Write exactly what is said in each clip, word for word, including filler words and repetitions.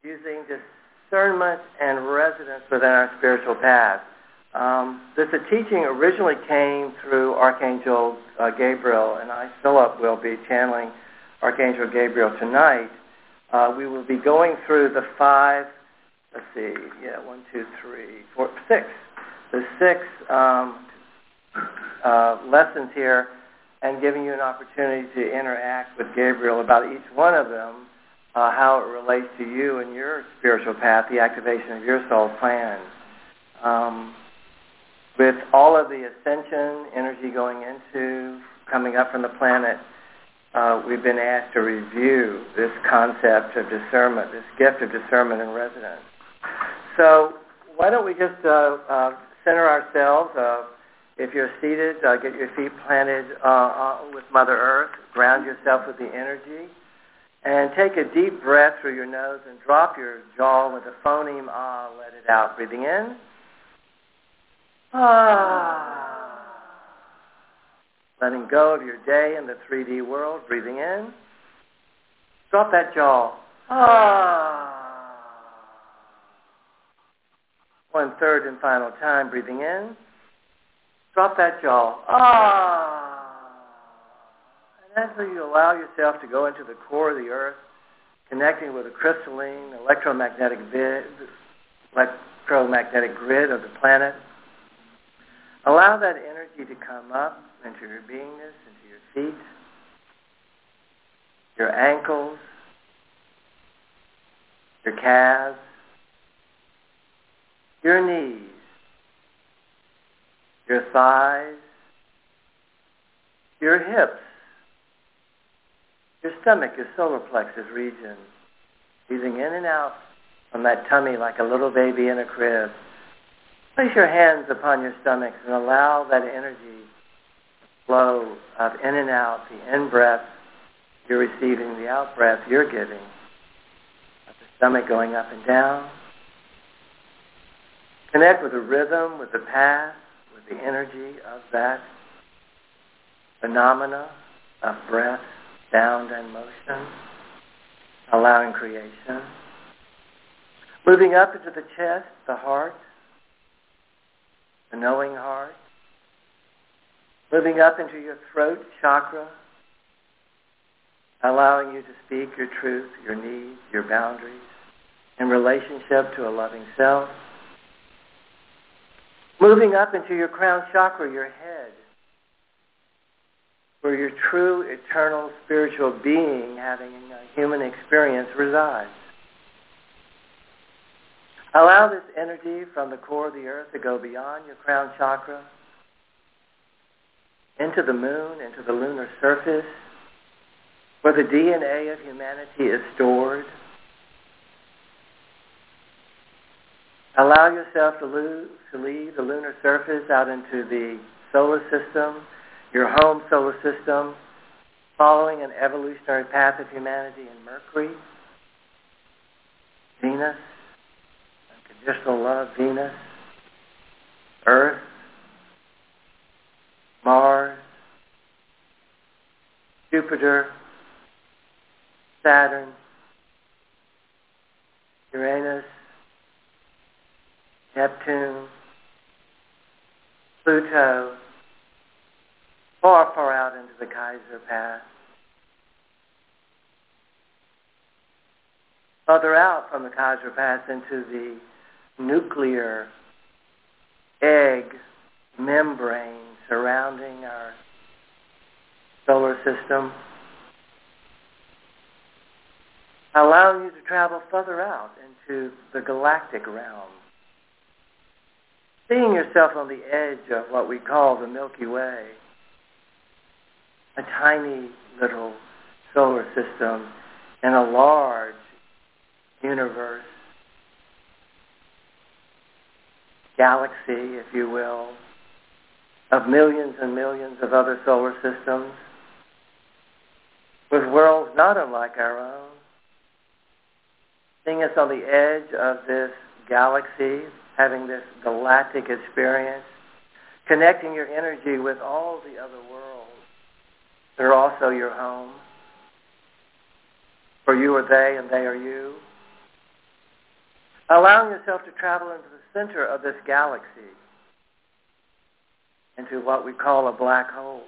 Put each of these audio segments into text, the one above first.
using discernment and resonance within our spiritual path. Um, this a teaching originally came through Archangel uh, Gabriel, and I, Philip, will be channeling Archangel Gabriel tonight. Uh, we will be going through the five, let's see, yeah, one, two, three, four, six, the six um, uh, lessons here, and giving you an opportunity to interact with Gabriel about each one of them, uh, how it relates to you and your spiritual path, the activation of your soul plan. Um, with all of the ascension energy going into, coming up from the planet, uh, we've been asked to review this concept of discernment, this gift of discernment and resonance. So why don't we just uh, uh, center ourselves. Uh, if you're seated, uh, get your feet planted uh, uh, with Mother Earth, ground yourself with the energy, and take a deep breath through your nose and drop your jaw with a phoneme ah, let it out. Breathing in. Ah. Letting go of your day in the three D world. Breathing in. Drop that jaw. Ah. One third and final time. Breathing in. Drop that jaw. Ah. And as you allow yourself to go into the core of the earth, connecting with the crystalline electromagnetic grid, electromagnetic grid of the planet, allow that energy to come up into your beingness, into your feet, your ankles, your calves, your knees, your thighs, your hips, your stomach, your solar plexus region, breathing in and out from that tummy like a little baby in a crib. Place your hands upon your stomachs and allow that energy flow of in and out, the in-breath you're receiving, the out-breath you're giving, of the stomach going up and down. Connect with the rhythm, with the path, with the energy of that phenomena of breath, sound, and motion, allowing creation. Moving up into the chest, the heart, the knowing heart. Moving up into your throat chakra, allowing you to speak your truth, your needs, your boundaries, in relationship to a loving self. Moving up into your crown chakra, your head, where your true, eternal, spiritual being having a human experience resides. Allow this energy from the core of the earth to go beyond your crown chakra, into the moon, into the lunar surface, where the D N A of humanity is stored. Allow yourself to, lose, to leave the lunar surface out into the solar system, your home solar system, following an evolutionary path of humanity in Mercury, Venus, unconditional love, Venus, Earth, Mars, Jupiter, Saturn, Uranus, Neptune, Pluto, far, far out into the Kaiser path. Further out from the Kaiser path into the nuclear egg membrane surrounding our solar system, allowing you to travel further out into the galactic realm, seeing yourself on the edge of what we call the Milky Way, a tiny little solar system in a large universe, galaxy, if you will, of millions and millions of other solar systems, with worlds not unlike our own, seeing us on the edge of this galaxy, having this galactic experience, connecting your energy with all the other worlds that are also your home. For you are they and they are you. allowing yourself to travel into the center of this galaxy, into what we call a black hole.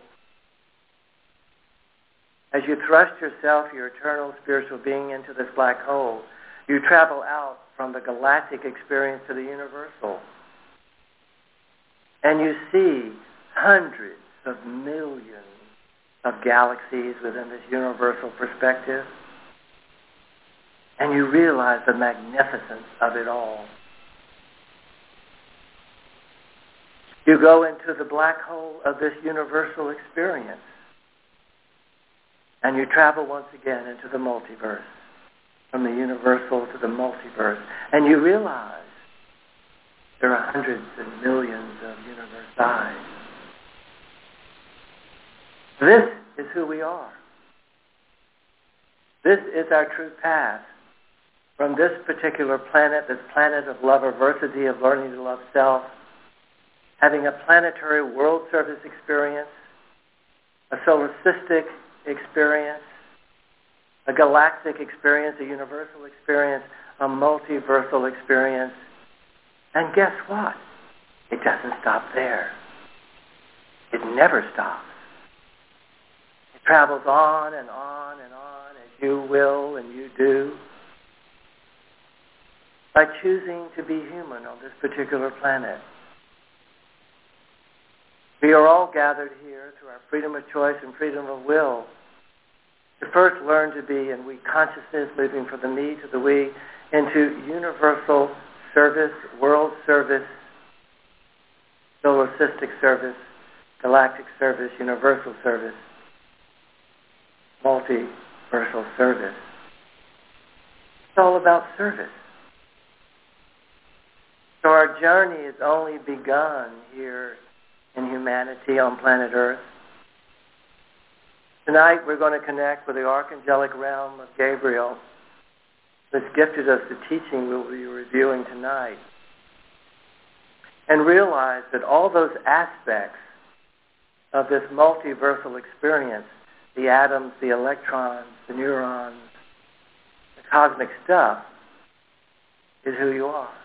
As you thrust yourself, your eternal spiritual being, into this black hole, you travel out from the galactic experience to the universal. And you see hundreds of millions of galaxies within this universal perspective. And you realize the magnificence of it all. You go into the black hole of this universal experience. And you travel once again into the multiverse, from the universal to the multiverse. And you realize there are hundreds and millions of universi. This is who we are. This is our true path from this particular planet, this planet of love-aversity, of learning to love self, having a planetary world service experience, a solipsistic experience, a galactic experience, a universal experience, a multiversal experience. And guess what? It doesn't stop there. It never stops. It travels on and on and on as you will and you do, by choosing to be human on this particular planet. We are all gathered here through our freedom of choice and freedom of will to first learn to be, and we consciousness, moving from the me to the we, into universal service, world service, solipsistic service, galactic service, universal service, multiversal service. It's all about service. So our journey has only begun here in humanity on planet Earth. Tonight we're going to connect with the archangelic realm of Gabriel that's gifted us the teaching we'll be reviewing tonight, and realize that all those aspects of this multiversal experience, the atoms, the electrons, the neurons, the cosmic stuff, is who you are.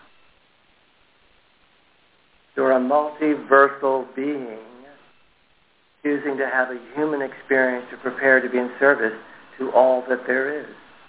You're a multiversal being choosing to have a human experience to prepare to be in service to all that there is.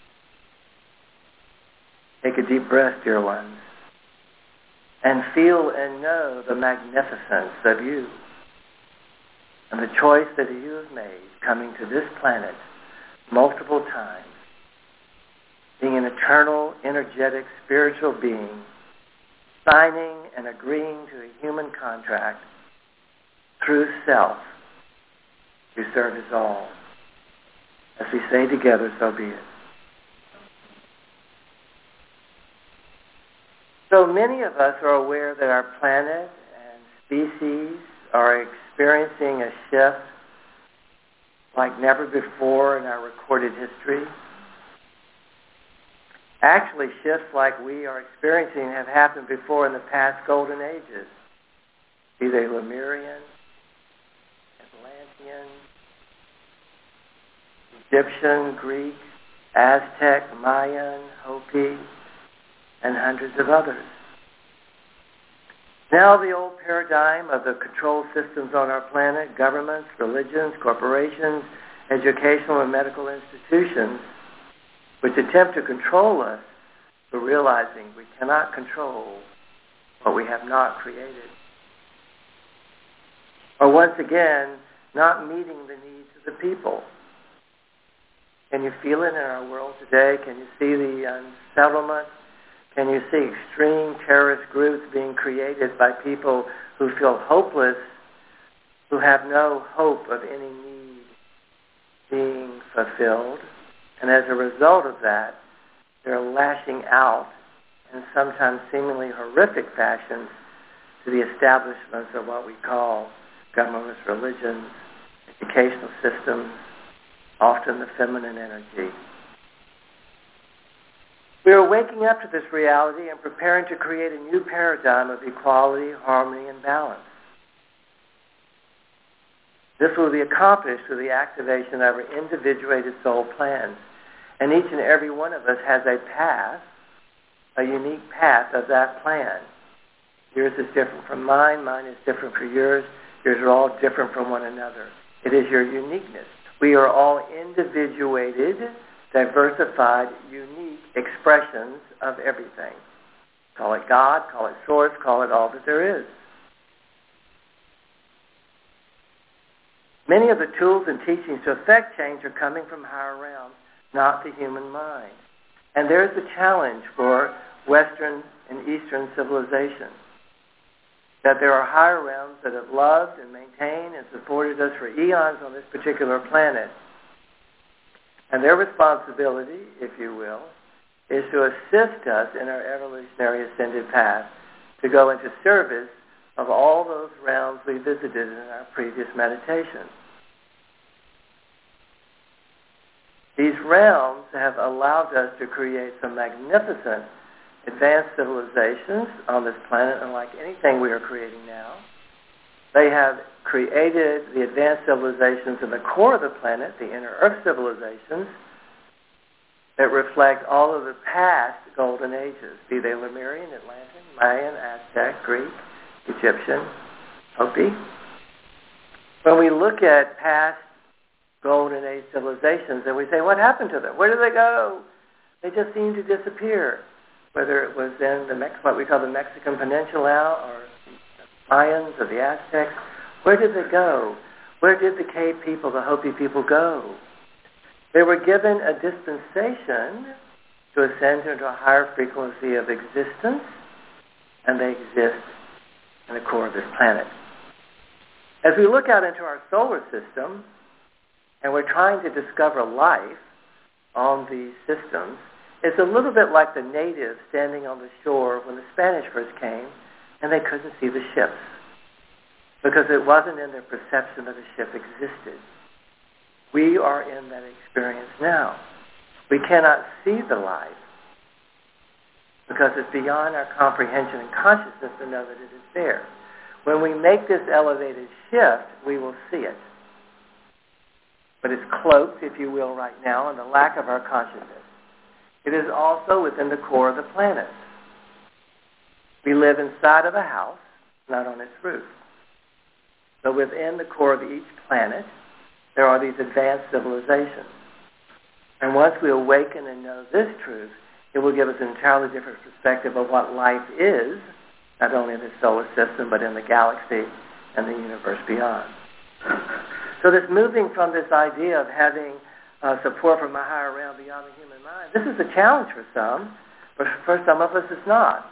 Take a deep breath, dear ones, and feel and know the magnificence of you and the choice that you have made coming to this planet multiple times, being an eternal, energetic, spiritual being, signing and agreeing to a human contract through self to serve us all. As we say together, so be it. So many of us are aware that our planet and species are experiencing a shift like never before in our recorded history. Actually, shifts like we are experiencing have happened before in the past golden ages, be they Lemurian, Atlantean, Egyptian, Greek, Aztec, Mayan, Hopi, and hundreds of others. Now the old paradigm of the control systems on our planet, governments, religions, corporations, educational and medical institutions, which attempt to control us, we're realizing we cannot control what we have not created. Or once again, not meeting the needs of the people. Can you feel it in our world today? Can you see the unsettlement? Can you see extreme terrorist groups being created by people who feel hopeless, who have no hope of any need being fulfilled? And as a result of that, they're lashing out in sometimes seemingly horrific fashions to the establishments of what we call governments, religions, educational systems, often the feminine energy. We are waking up to this reality and preparing to create a new paradigm of equality, harmony, and balance. This will be accomplished through the activation of our individuated soul plans. And each and every one of us has a path, a unique path of that plan. Yours is different from mine. Mine is different from yours. Yours are all different from one another. It is your uniqueness. We are all individuated, diversified, unique expressions of everything. Call it God, call it Source, call it all that there is. Many of the tools and teachings to effect change are coming from higher realms, not the human mind. And there's the challenge for Western and Eastern civilization, that there are higher realms that have loved and maintained and supported us for eons on this particular planet. And their responsibility, if you will, is to assist us in our evolutionary ascended path, to go into service of all those realms we visited in our previous meditation. These realms have allowed us to create some magnificent advanced civilizations on this planet, unlike anything we are creating now. They have created the advanced civilizations in the core of the planet, the inner Earth civilizations, that reflect all of the past golden ages, be they Lemurian, Atlantean, Mayan, Aztec, Greek, Egyptian, Hopi. When we look at past golden age civilizations and we say, what happened to them? Where did they go? They just seem to disappear. Whether it was in the Mex- what we call the Mexican Peninsula or the Mayans or the Aztecs, where did they go? Where did the cave people, the Hopi people go? They were given a dispensation to ascend into a higher frequency of existence, and they exist in the core of this planet. As we look out into our solar system, and we're trying to discover life on these systems, it's a little bit like the natives standing on the shore when the Spanish first came, and they couldn't see the ships, because it wasn't in their perception that a ship existed. We are in that experience now. We cannot see the life because it's beyond our comprehension and consciousness to know that it is there. When we make this elevated shift, we will see it. But it's cloaked, if you will, right now in the lack of our consciousness. It is also within the core of the planet. We live inside of a house, not on its roof. So within the core of each planet, there are these advanced civilizations. And once we awaken and know this truth, it will give us an entirely different perspective of what life is, not only in the solar system, but in the galaxy and the universe beyond. So this moving from this idea of having uh, support from a higher realm beyond the human mind, this is a challenge for some, but for some of us it's not.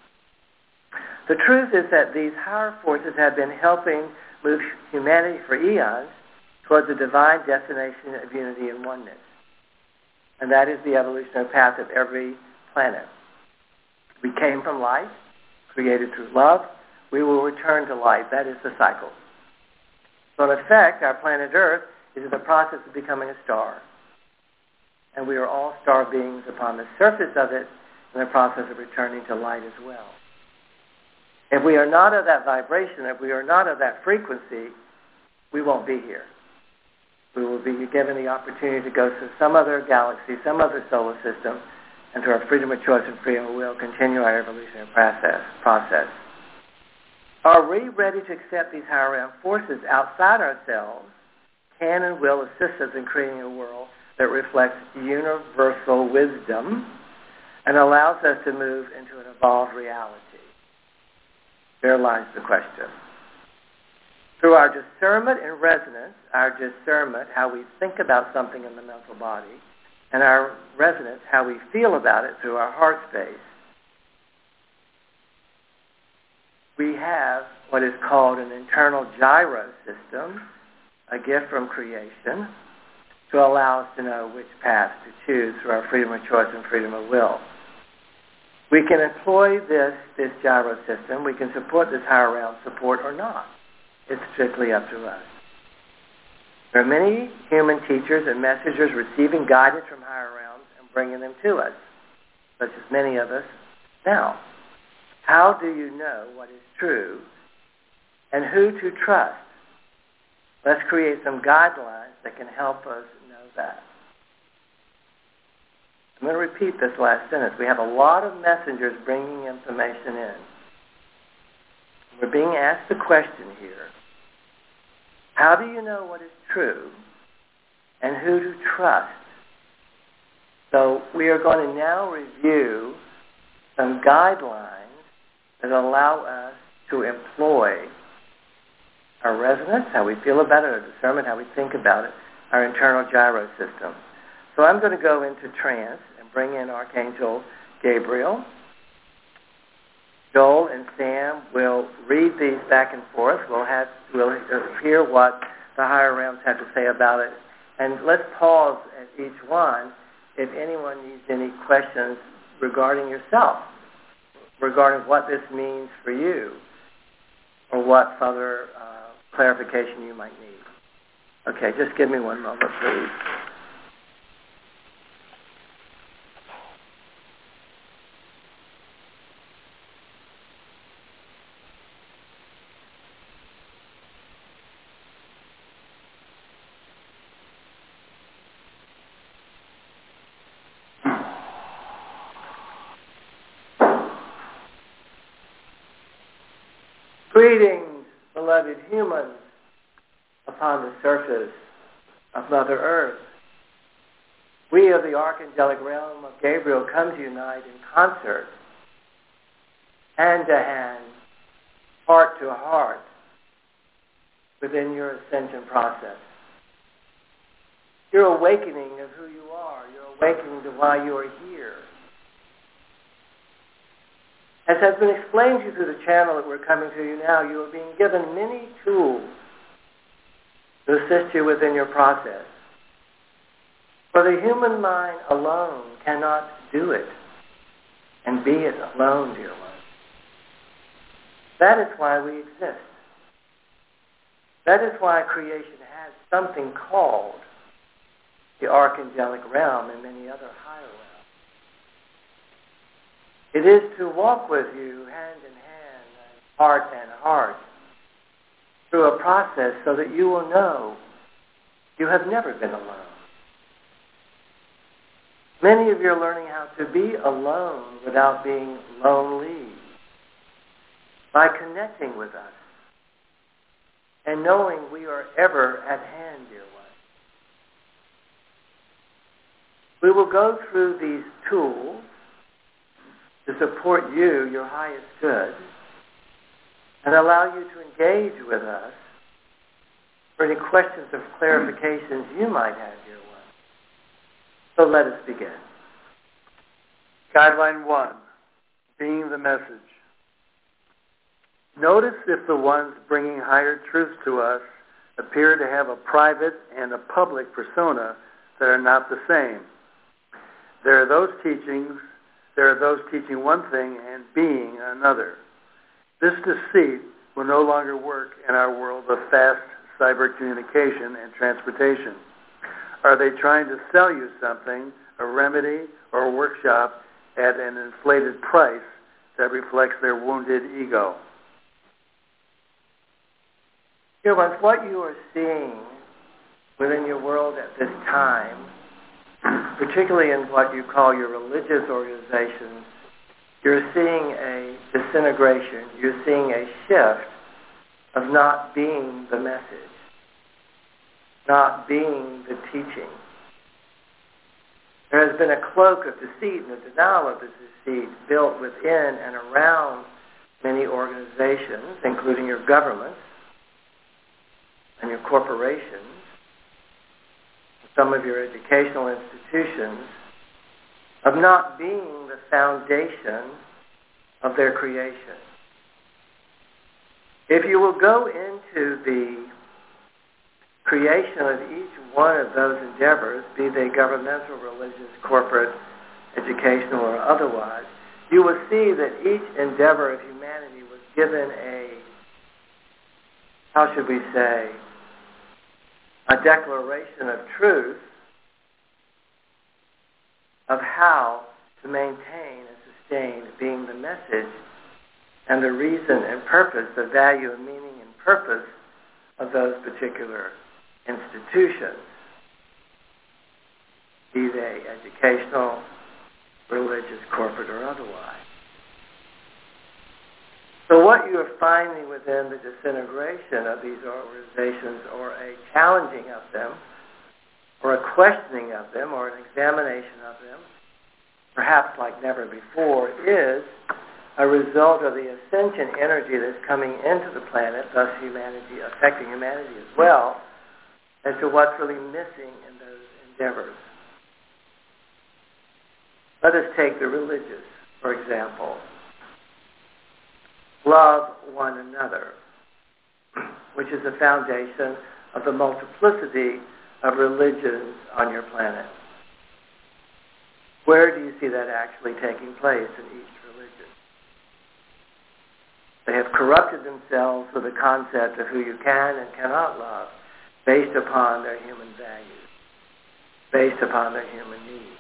The truth is that these higher forces have been helping move humanity for eons towards a divine destination of unity and oneness. And that is the evolutionary path of every planet. We came from light, created through love. We will return to light. That is the cycle. So in effect, our planet Earth is in the process of becoming a star. And we are all star beings upon the surface of it in the process of returning to light as well. If we are not of that vibration, if we are not of that frequency, we won't be here. We will be given the opportunity to go to some other galaxy, some other solar system, and through our freedom of choice and freedom of will, continue our evolutionary process. process. Are we ready to accept these higher realm forces outside ourselves can and will assist us in creating a world that reflects universal wisdom and allows us to move into an evolved reality? There lies the question. Through our discernment and resonance, our discernment, how we think about something in the mental body, and our resonance, how we feel about it through our heart space, we have what is called an internal gyro system, a gift from creation, to allow us to know which path to choose through our freedom of choice and freedom of will. We can employ this, this gyro system. We can support this higher realm support or not. It's strictly up to us. There are many human teachers and messengers receiving guidance from higher realms and bringing them to us, such as many of us now. How do you know what is true and who to trust? Let's create some guidelines that can help us know that. I'm going to repeat this last sentence. We have a lot of messengers bringing information in. We're being asked the question here, how do you know what is true and who to trust? So we are going to now review some guidelines that allow us to employ our resonance, how we feel about it, our discernment, how we think about it, our internal gyro system. So I'm going to go into trance and bring in Archangel Gabriel. Joel and Sam will read these back and forth. We'll have we'll hear what the higher realms have to say about it. And let's pause at each one if anyone needs any questions regarding yourself, regarding what this means for you, or what further uh, clarification you might need. Okay, just give me one moment, please. Greetings, beloved humans, upon the surface of Mother Earth. We of the archangelic realm of Gabriel come to unite in concert, hand to hand, heart to heart, within your ascension process. Your awakening of who you are, your awakening to why you are here. As has been explained to you through the channel that we're coming to you now, you are being given many tools to assist you within your process. For the human mind alone cannot do it and be it alone, dear one. That is why we exist. That is why creation has something called the archangelic realm and many other higher realms. It is to walk with you hand in hand, heart and heart, through a process so that you will know you have never been alone. Many of you are learning how to be alone without being lonely by connecting with us and knowing we are ever at hand, dear one. We will go through these tools to support you, your highest good, and allow you to engage with us for any questions or clarifications you might have, dear one. So let us begin. Guideline one, being the message. Notice if the ones bringing higher truths to us appear to have a private and a public persona that are not the same. There are those teachings There are those teaching one thing and being another. This deceit will no longer work in our world of fast cyber communication and transportation. Are they trying to sell you something, a remedy or a workshop, at an inflated price that reflects their wounded ego? Dear ones, what you are seeing within your world at this time, particularly in what you call your religious organizations, you're seeing a disintegration. You're seeing a shift of not being the message, not being the teaching. There has been a cloak of deceit and a denial of the deceit built within and around many organizations, including your governments and your corporations, some of your educational institutions, of not being the foundation of their creation. If you will go into the creation of each one of those endeavors, be they governmental, religious, corporate, educational, or otherwise, you will see that each endeavor of humanity was given a, how should we say, a declaration of truth of how to maintain and sustain being the message and the reason and purpose, the value and meaning and purpose of those particular institutions, be they educational, religious, corporate, or otherwise. So what you are finding within the disintegration of these organizations, or a challenging of them, or a questioning of them, or an examination of them, perhaps like never before, is a result of the ascension energy that's coming into the planet, thus humanity, affecting humanity as well, as to what's really missing in those endeavors. Let us take the religious, for example. Love one another, which is the foundation of the multiplicity of religions on your planet. Where do you see that actually taking place in each religion? They have corrupted themselves with the concept of who you can and cannot love based upon their human values, based upon their human needs.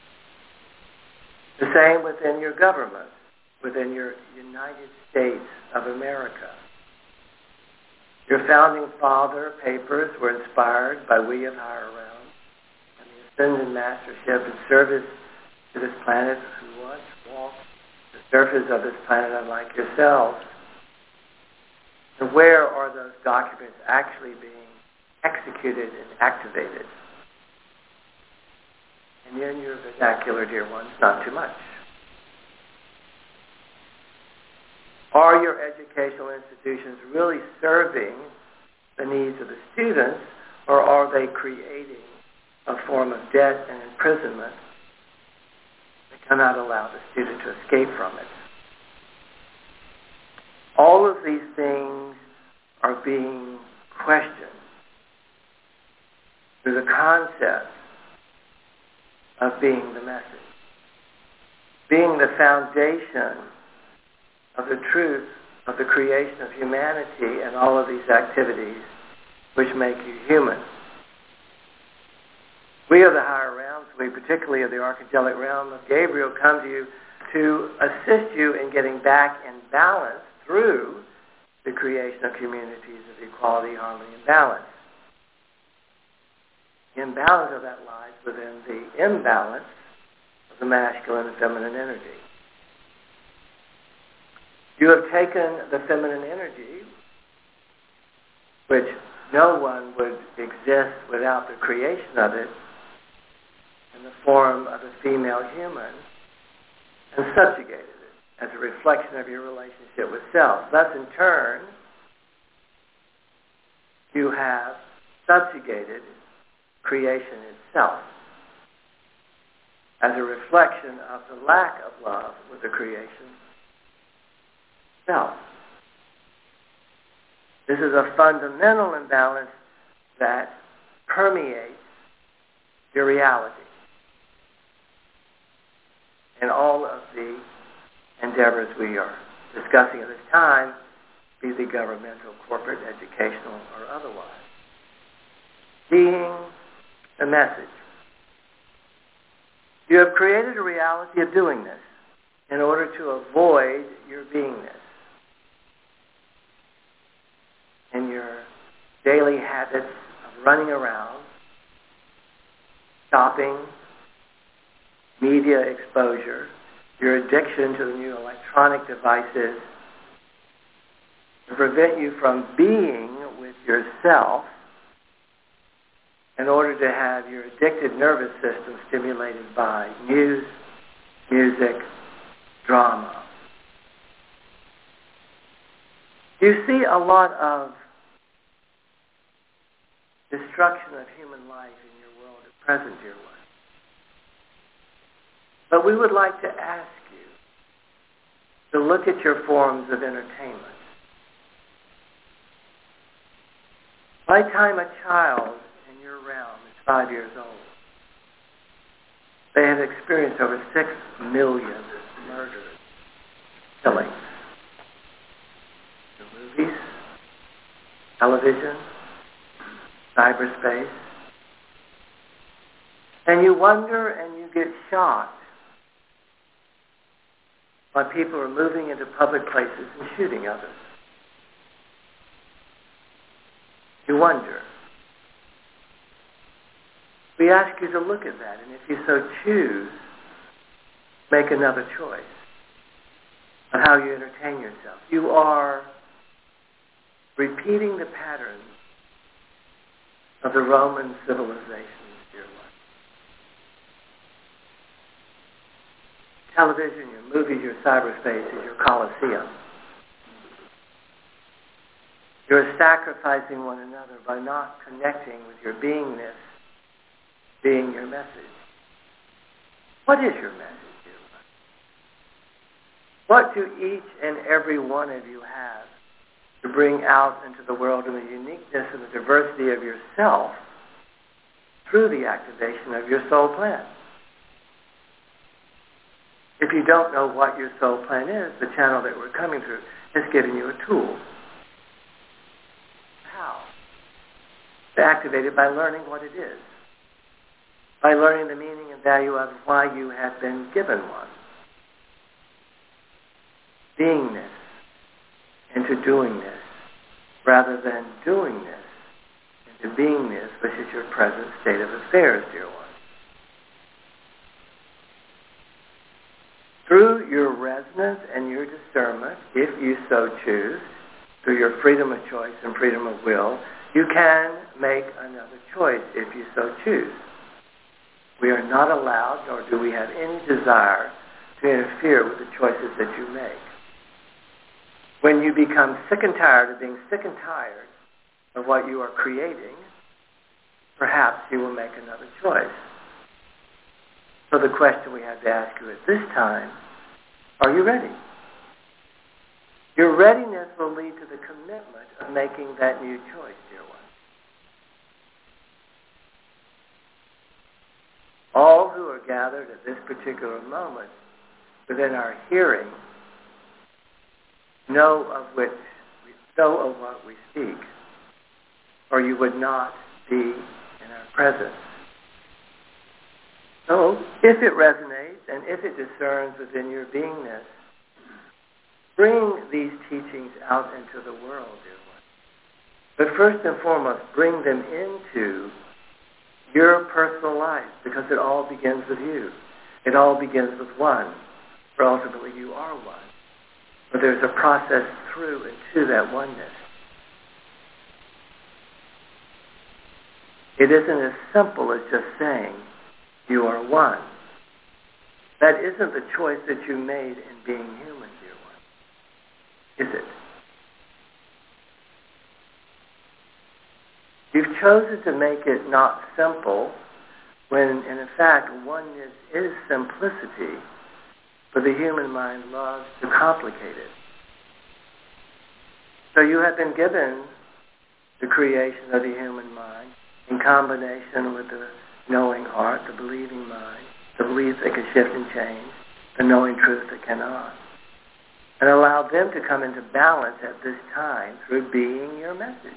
The same within your government, within your United States of America. Your founding father papers were inspired by we of higher realms and the ascended mastership and service to this planet who once walked the surface of this planet unlike yourselves. And where are those documents actually being executed and activated? And in your vernacular, dear ones, not too much. Are your educational institutions really serving the needs of the students, or are they creating a form of debt and imprisonment that cannot allow the student to escape from it? All of these things are being questioned through the concept of being the message, being the foundation of the truth of the creation of humanity and all of these activities which make you human. We of the higher realms, we particularly of the archangelic realm of Gabriel, come to you to assist you in getting back in balance through the creation of communities of equality, harmony, and balance. The imbalance of that lies within the imbalance of the masculine and feminine energy. You have taken the feminine energy, which no one would exist without the creation of it, in the form of a female human, and subjugated it as a reflection of your relationship with self. Thus, in turn, you have subjugated creation itself as a reflection of the lack of love with the creation itself. This is a fundamental imbalance that permeates your reality in all of the endeavors we are discussing at this time, be they governmental, corporate, educational, or otherwise. Being the message. You have created a reality of doing this in order to avoid your beingness in your daily habits of running around, shopping, media exposure, your addiction to the new electronic devices, to prevent you from being with yourself in order to have your addicted nervous system stimulated by news, music, drama. You see a lot of destruction of human life in your world at present, dear one. But we would like to ask you to look at your forms of entertainment. By the time a child in your realm is five years old, they have experienced over six million murders, killings. The movies, television, cyberspace. And you wonder and you get shocked why people are moving into public places and shooting others. You wonder. We ask you to look at that, and if you so choose, make another choice on how you entertain yourself. You are repeating the patterns of the Roman civilizations, dear one. Television, your movies, your cyberspace is your Colosseum. You're sacrificing one another by not connecting with your beingness, being your message. What is your message, dear one? What do each and every one of you have to bring out into the world in the uniqueness and the diversity of yourself through the activation of your soul plan? If you don't know what your soul plan is, the channel that we're coming through is giving you a tool. How? To activate it by learning what it is, by learning the meaning and value of why you have been given one. Beingness into doingness, rather than doingness into beingness, which is your present state of affairs, dear one. Through your resonance and your discernment, if you so choose, through your freedom of choice and freedom of will, you can make another choice if you so choose. We are not allowed, nor do we have any desire to interfere with the choices that you make. When you become sick and tired of being sick and tired of what you are creating, perhaps you will make another choice. So the question we have to ask you at this time, are you ready? Your readiness will lead to the commitment of making that new choice, dear one. All who are gathered at this particular moment within our hearing know of which know of what we speak, or you would not be in our presence. So, if it resonates and if it discerns within your beingness, bring these teachings out into the world, dear one. But first and foremost, bring them into your personal life, because it all begins with you. It all begins with one, for ultimately you are one. But there's a process through and to that oneness. It isn't as simple as just saying you are one. That isn't the choice that you made in being human, dear one. Is it? You've chosen to make it not simple when, in fact, oneness is simplicity, but the human mind loves to complicate it. So you have been given the creation of the human mind in combination with the knowing heart, the believing mind, the belief that can shift and change, the knowing truth that cannot, and allow them to come into balance at this time through being your message.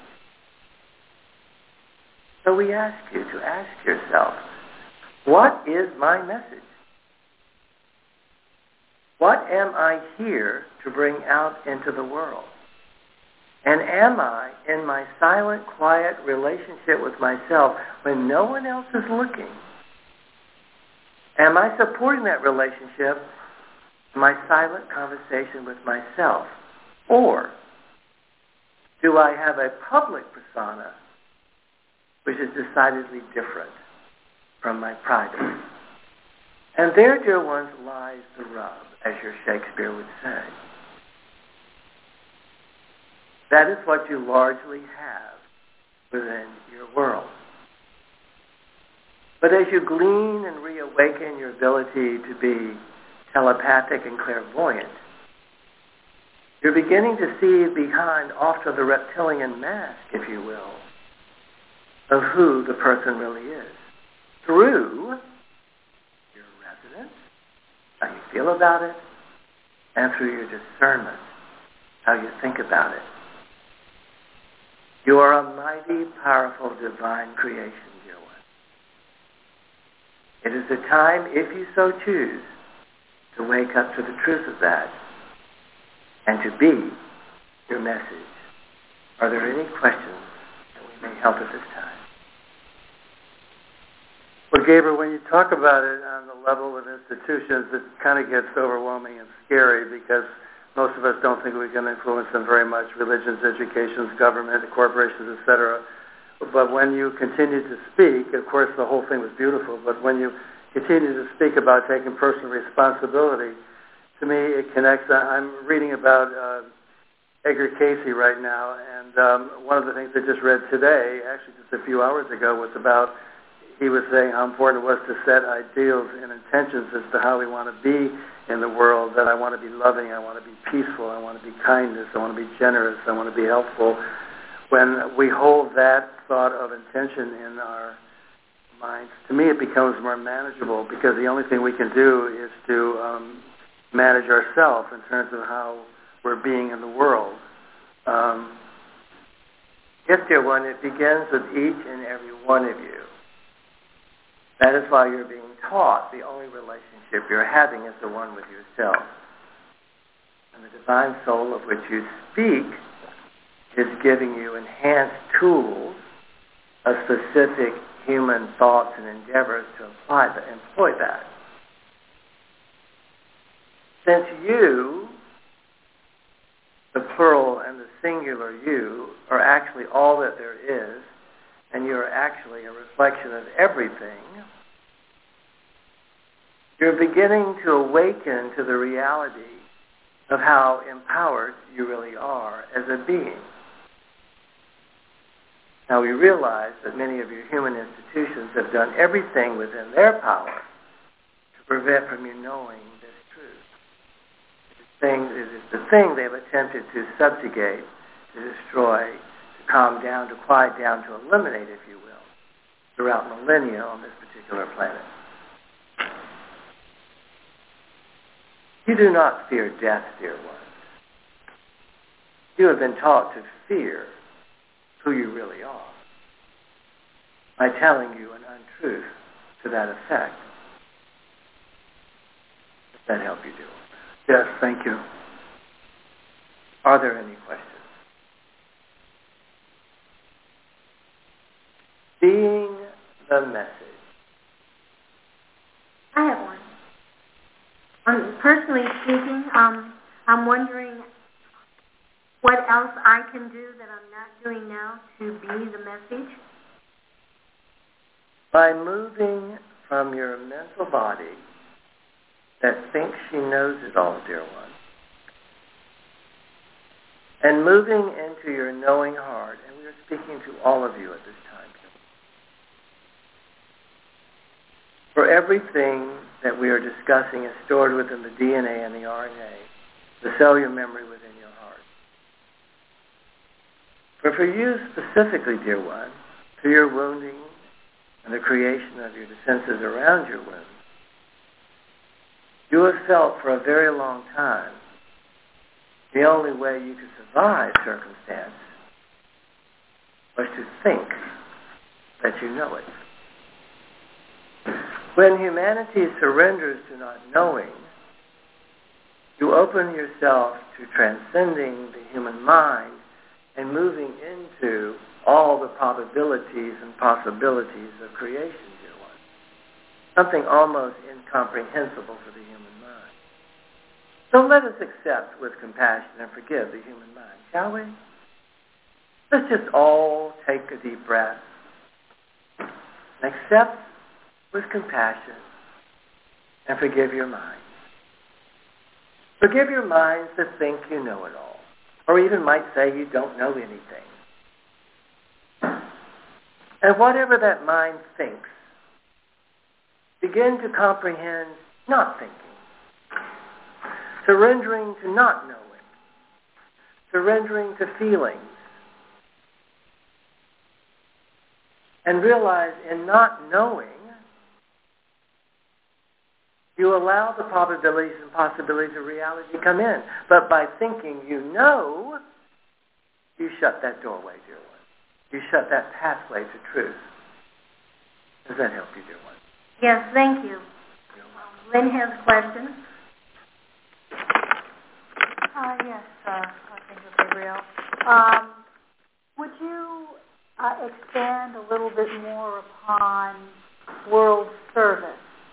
So we ask you to ask yourself, what is my message? What am I here to bring out into the world? And am I in my silent, quiet relationship with myself when no one else is looking? Am I supporting that relationship in my silent conversation with myself? Or do I have a public persona which is decidedly different from my private? And there, dear ones, lies the rub, as your Shakespeare would say. That is what you largely have within your world. But as you glean and reawaken your ability to be telepathic and clairvoyant, you're beginning to see behind, off to the reptilian mask, if you will, of who the person really is. Through your resonance, how you feel about it, and through your discernment, how you think about it. You are a mighty, powerful, divine creation, dear one. It is a time, if you so choose, to wake up to the truth of that and to be your message. Are there any questions that we may help at this time? Well, Gabriel, when you talk about it on the level of institutions, it kind of gets overwhelming and scary because most of us don't think we can influence them very much, religions, educations, government, corporations, et cetera. But when you continue to speak, of course the whole thing was beautiful, but when you continue to speak about taking personal responsibility, to me it connects. I'm reading about uh, Edgar Cayce right now, and um, one of the things I just read today, actually just a few hours ago, was about he was saying how important it was to set ideals and intentions as to how we want to be in the world, that I want to be loving, I want to be peaceful, I want to be kindness, I want to be generous, I want to be helpful. When we hold that thought of intention in our minds, to me it becomes more manageable because the only thing we can do is to um, manage ourselves in terms of how we're being in the world. Um, yes, dear one, it begins with each and every one of you. That is why you're being taught the only relationship you're having is the one with yourself. And the divine soul of which you speak is giving you enhanced tools of specific human thoughts and endeavors to apply that, employ that. Since you, the plural and the singular you, are actually all that there is, and you're actually a reflection of everything, you're beginning to awaken to the reality of how empowered you really are as a being. Now we realize that many of your human institutions have done everything within their power to prevent from you knowing this truth. Thing, it is the thing they've attempted to subjugate, to destroy, to calm down, to quiet down, to eliminate, if you will, throughout millennia on this particular planet. You do not fear death, dear ones. You have been taught to fear who you really are by telling you an untruth to that effect. Does that help you do it? Yes, thank you. Are there any questions? Being the message. I have one. Um, personally speaking, um, I'm wondering what else I can do that I'm not doing now to be the message. By moving from your mental body that thinks she knows it all, dear one, and moving into your knowing heart, and we are speaking to all of you at this time. For everything that we are discussing is stored within the D N A and the R N A, the cellular memory within your heart. But for you specifically, dear one, through your wounding and the creation of your defenses around your wound, you have felt for a very long time the only way you could survive circumstance was to think that you know it. When humanity surrenders to not knowing, you open yourself to transcending the human mind and moving into all the probabilities and possibilities of creation, dear one. Something almost incomprehensible for the human mind. So let us accept with compassion and forgive the human mind, shall we? Let's just all take a deep breath and accept with compassion and forgive your mind. Forgive your minds that think you know it all, or even might say you don't know anything. And whatever that mind thinks, begin to comprehend not thinking, surrendering to not knowing, surrendering to feelings, and realize in not knowing, you allow the probabilities and possibilities of reality to come in. But by thinking you know, you shut that doorway, dear one. You shut that pathway to truth. Does that help you, dear one? Yes, thank you. Um, Lynn has a question. Uh, yes, uh, thank you, Gabriel. Um, would you uh, expand a little bit more upon world service.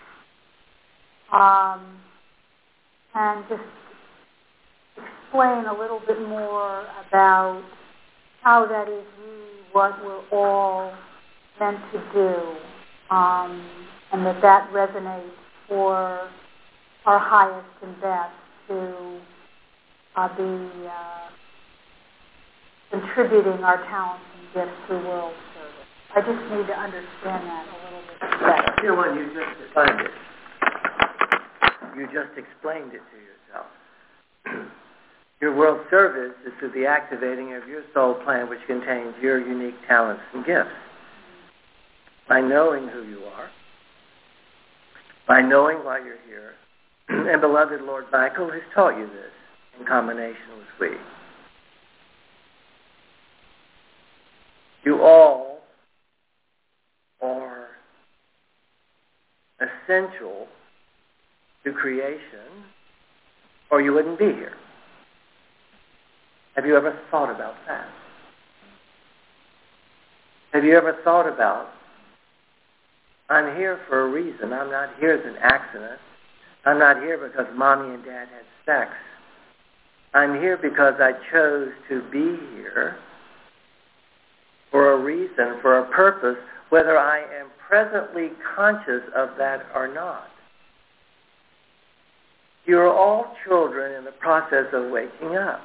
Um, and just explain a little bit more about how that is really what we're all meant to do, um, and that that resonates for our highest and best to uh, be uh, contributing our talents and gifts to world service. I just need to understand that a little bit better. You know what, you just defined it. You just explained it to yourself. Your world service is through the activating of your soul plan, which contains your unique talents and gifts. By knowing who you are, by knowing why you're here, and beloved Lord Michael has taught you this in combination with we. You all are essential to creation, or you wouldn't be here. Have you ever thought about that? Have you ever thought about, I'm here for a reason. I'm not here as an accident. I'm not here because mommy and dad had sex. I'm here because I chose to be here for a reason, for a purpose, whether I am presently conscious of that or not. You're all children in the process of waking up.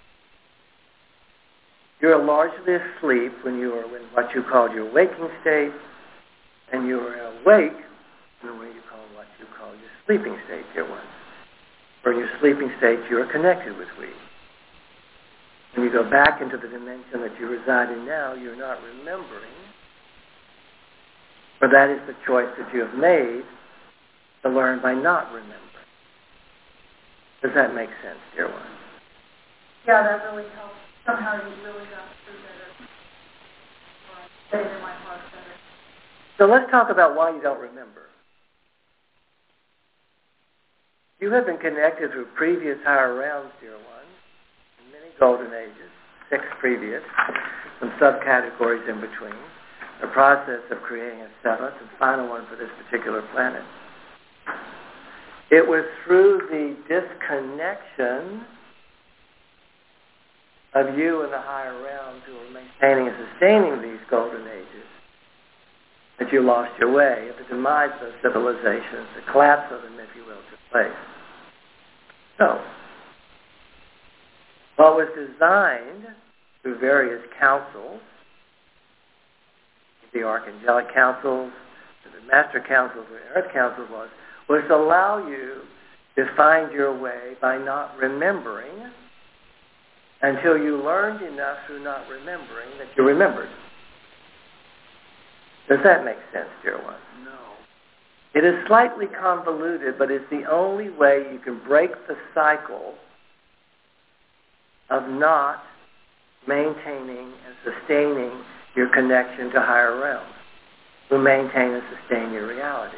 You're largely asleep when you are in what you call your waking state, and you are awake in the way you call what you call your sleeping state, dear ones. For in your sleeping state, you are connected with we. When you go back into the dimension that you reside in now, you're not remembering, for that is the choice that you have made to learn by not remembering. Does that make sense, dear one? Yeah, that really helps. Somehow you really got through better. Stayed in my heart better. So let's talk about why you don't remember. You have been connected through previous higher realms, dear ones, in many golden ages, six previous, some subcategories in between, the process of creating a seventh and final one for this particular planet. It was through the disconnection of you and the higher realms who were maintaining and sustaining these golden ages that you lost your way. At the demise of civilizations, the collapse of them, if you will, took place. So, what was designed through various councils, the Archangelic councils, the Master councils, the Earth councils was, was to allow you to find your way by not remembering until you learned enough through not remembering that you remembered. Does that make sense, dear one? No. It is slightly convoluted, but it's the only way you can break the cycle of not maintaining and sustaining your connection to higher realms, who maintain and sustain your reality.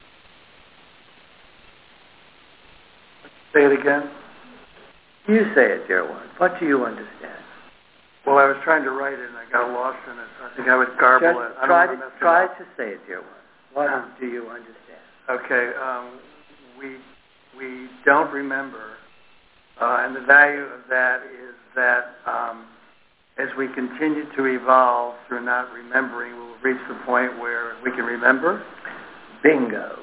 Say it again. You say it, dear one. What do you understand? Well, I was trying to write it and I got lost in it. I think I would garble Just it. I try don't to, want to mess try it up. to say it, dear one. What Uh, do you understand? Okay. Um, we we don't remember, uh, and the value of that is that um, as we continue to evolve through not remembering, we will reach the point where we can remember. Bingo.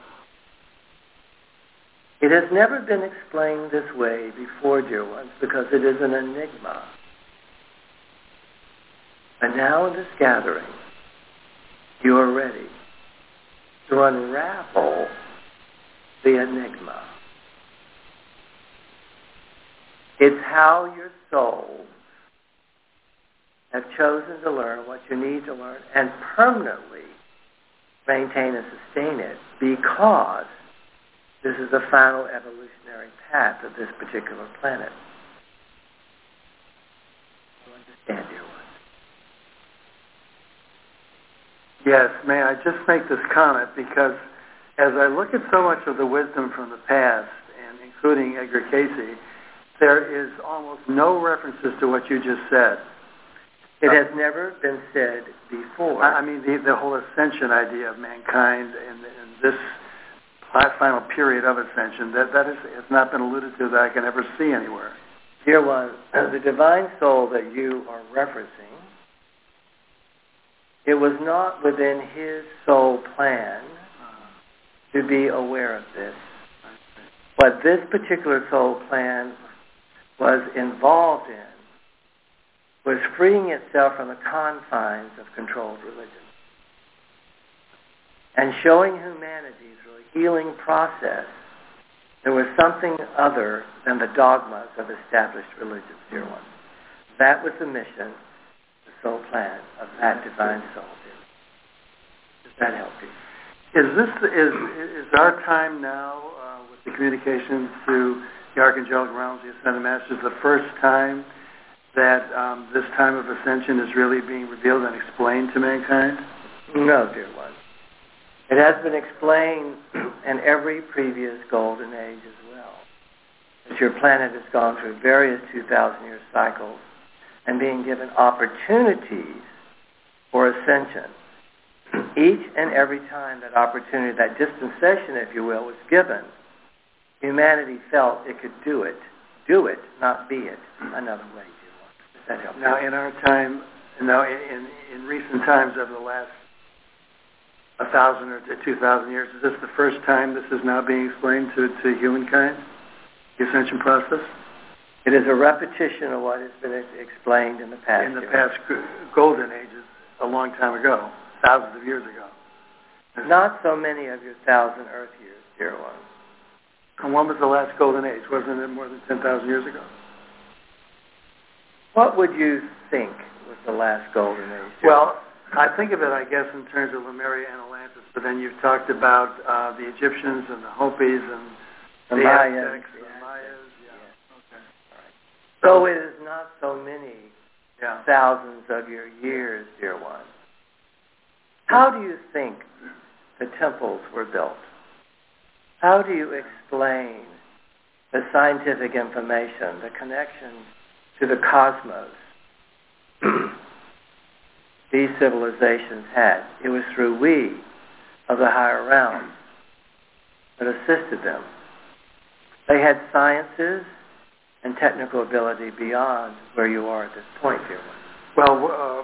It has never been explained this way before, dear ones, because it is an enigma. And now in this gathering, you are ready to unravel the enigma. It's how your souls have chosen to learn what you need to learn and permanently maintain and sustain it, because this is the final evolutionary path of this particular planet. You understand, dear one? Yes, may I just make this comment, because as I look at so much of the wisdom from the past, and including Edgar Cayce, there is almost no references to what you just said. It has never been said before. I mean, the, the whole ascension idea of mankind and, and this final period of ascension, that, that is, has not been alluded to that I can ever see anywhere. Dear one, the divine soul that you are referencing, it was not within his soul plan to be aware of this. What this particular soul plan was involved in was freeing itself from the confines of controlled religion and showing humanity through a healing process there was something other than the dogmas of established religions, dear one. That was the mission, the soul plan of that divine soul, dear. Does that help you? Is this is is our time now uh, with the communications to the archangelic realms, the ascended masters, the first time that um, this time of ascension is really being revealed and explained to mankind? No, dear one. It has been explained in every previous golden age as well. As your planet has gone through various two thousand year cycles and being given opportunities for ascension. Each and every time that opportunity, that dispensation, if you will, was given, humanity felt it could do it. Do it, not be it, another way. Does that help? Now, in our time, now in, in, in recent times over the last a thousand or two thousand years, is this the first time this is now being explained to, to humankind, the ascension process? It is a repetition of what has been explained in the past. In the past golden ages, a long time ago, thousands of years ago. Not so many of your thousand Earth years, dear one. And when was the last golden age? Wasn't it more than ten thousand years ago? What would you think was the last golden age? Well, I think of it, I guess, in terms of Lemuria and Atlantis, but then you've talked about uh, the Egyptians and the Hopis and the, the Mayas. Aztecs and the Mayas. Yeah. yeah. Okay. All right. So it is not so many yeah. thousands of your years, dear one. How do you think the temples were built? How do you explain the scientific information, the connection to the cosmos these civilizations had? It was through we of the higher realms that assisted them. They had sciences and technical ability beyond where you are at this point, dear one. Well, uh,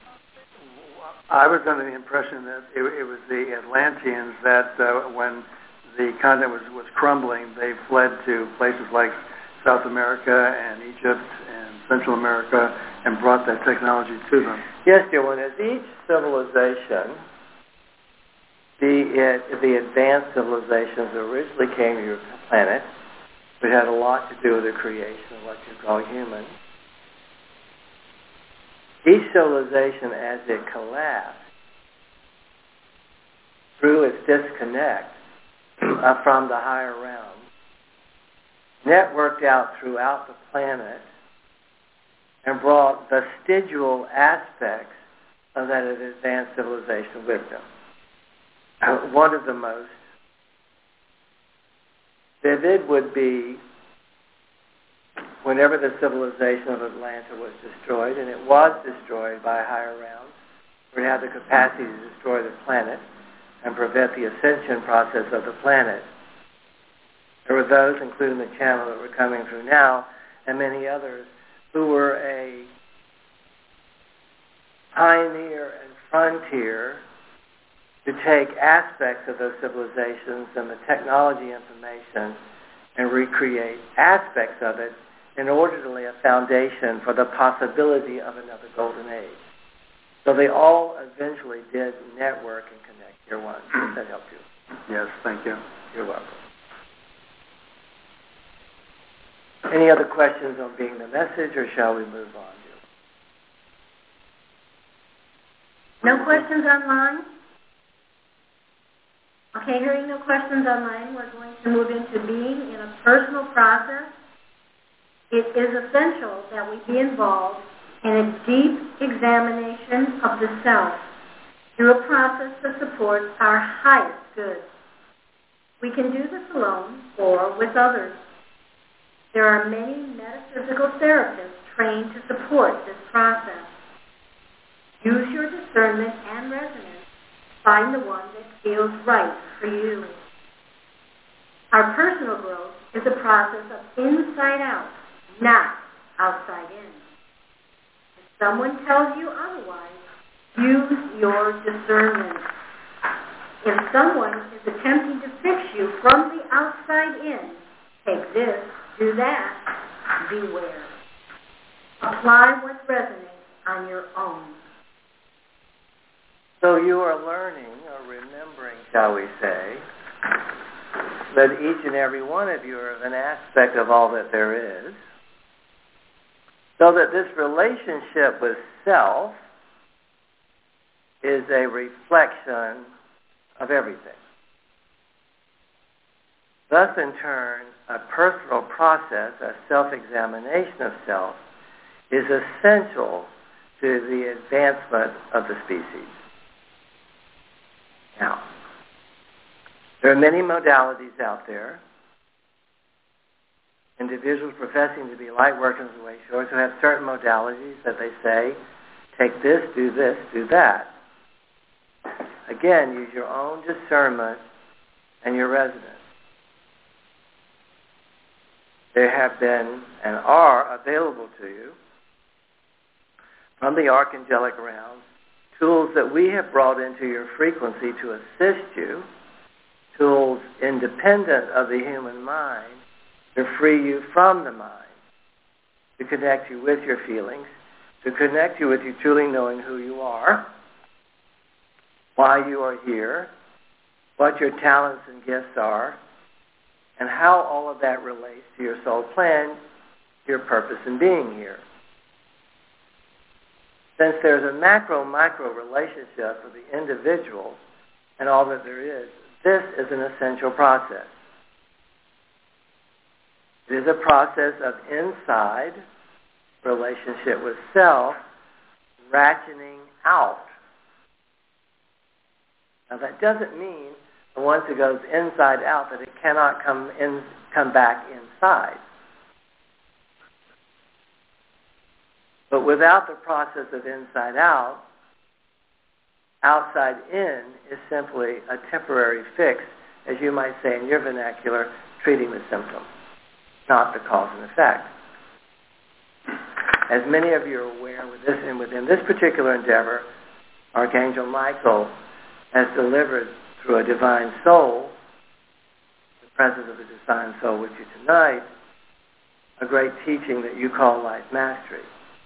I was under the impression that it, it was the Atlanteans that uh, when the continent was, was crumbling, they fled to places like South America and Egypt and Central America and brought that technology to them. Yes, dear one. As each civilization, the, uh, the advanced civilizations that originally came to your planet, which had a lot to do with the creation of what you call human, each civilization, as it collapsed, through its disconnect uh, from the higher realms, networked out throughout the planet and brought vestigial aspects of that advanced civilization with them. Uh, one of the most vivid would be whenever the civilization of Atlanta was destroyed, and it was destroyed by higher realms, where it had the capacity to destroy the planet and prevent the ascension process of the planet. There were those, including the channel that we're coming through now, and many others, who were a pioneer and frontier to take aspects of those civilizations and the technology information and recreate aspects of it in order to lay a foundation for the possibility of another golden age. So they all eventually did network and connect. You're one. Does that help you? Yes, thank you. You're welcome. Any other questions on being the message, or shall we move on? No questions online? Okay, hearing no questions online, we're going to move into being in a personal process. It is essential that we be involved in a deep examination of the self through a process that supports our highest good. We can do this alone or with others. There are many metaphysical therapists trained to support this process. Use your discernment and resonance to find the one that feels right for you. Our personal growth is a process of inside out, not outside in. If someone tells you otherwise, use your discernment. If someone is attempting to fix you from the outside in, take this, do that, beware. Apply what resonates on your own. So you are learning or remembering, shall we say, that each and every one of you are an aspect of all that there is, so that this relationship with self is a reflection of everything. Thus, in turn, a personal process, a self-examination of self, is essential to the advancement of the species. Now, there are many modalities out there. Individuals professing to be light workers and way showers who have certain modalities that they say, take this, do this, do that. Again, use your own discernment and your resonance. There have been and are available to you from the archangelic realms tools that we have brought into your frequency to assist you, tools independent of the human mind to free you from the mind, to connect you with your feelings, to connect you with you truly knowing who you are, why you are here, what your talents and gifts are, and how all of that relates to your soul plan, your purpose in being here. Since there's a macro-micro relationship with the individual and all that there is, this is an essential process. It is a process of inside relationship with self, ratcheting out. Now that doesn't mean that once it goes inside out that it cannot come in, come back inside. But without the process of inside out, outside in is simply a temporary fix, as you might say in your vernacular, treating the symptom, not the cause and effect. As many of you are aware, with this, and within this particular endeavor, Archangel Michael has delivered through a divine soul, the presence of the divine soul with you tonight, a great teaching that you call life mastery.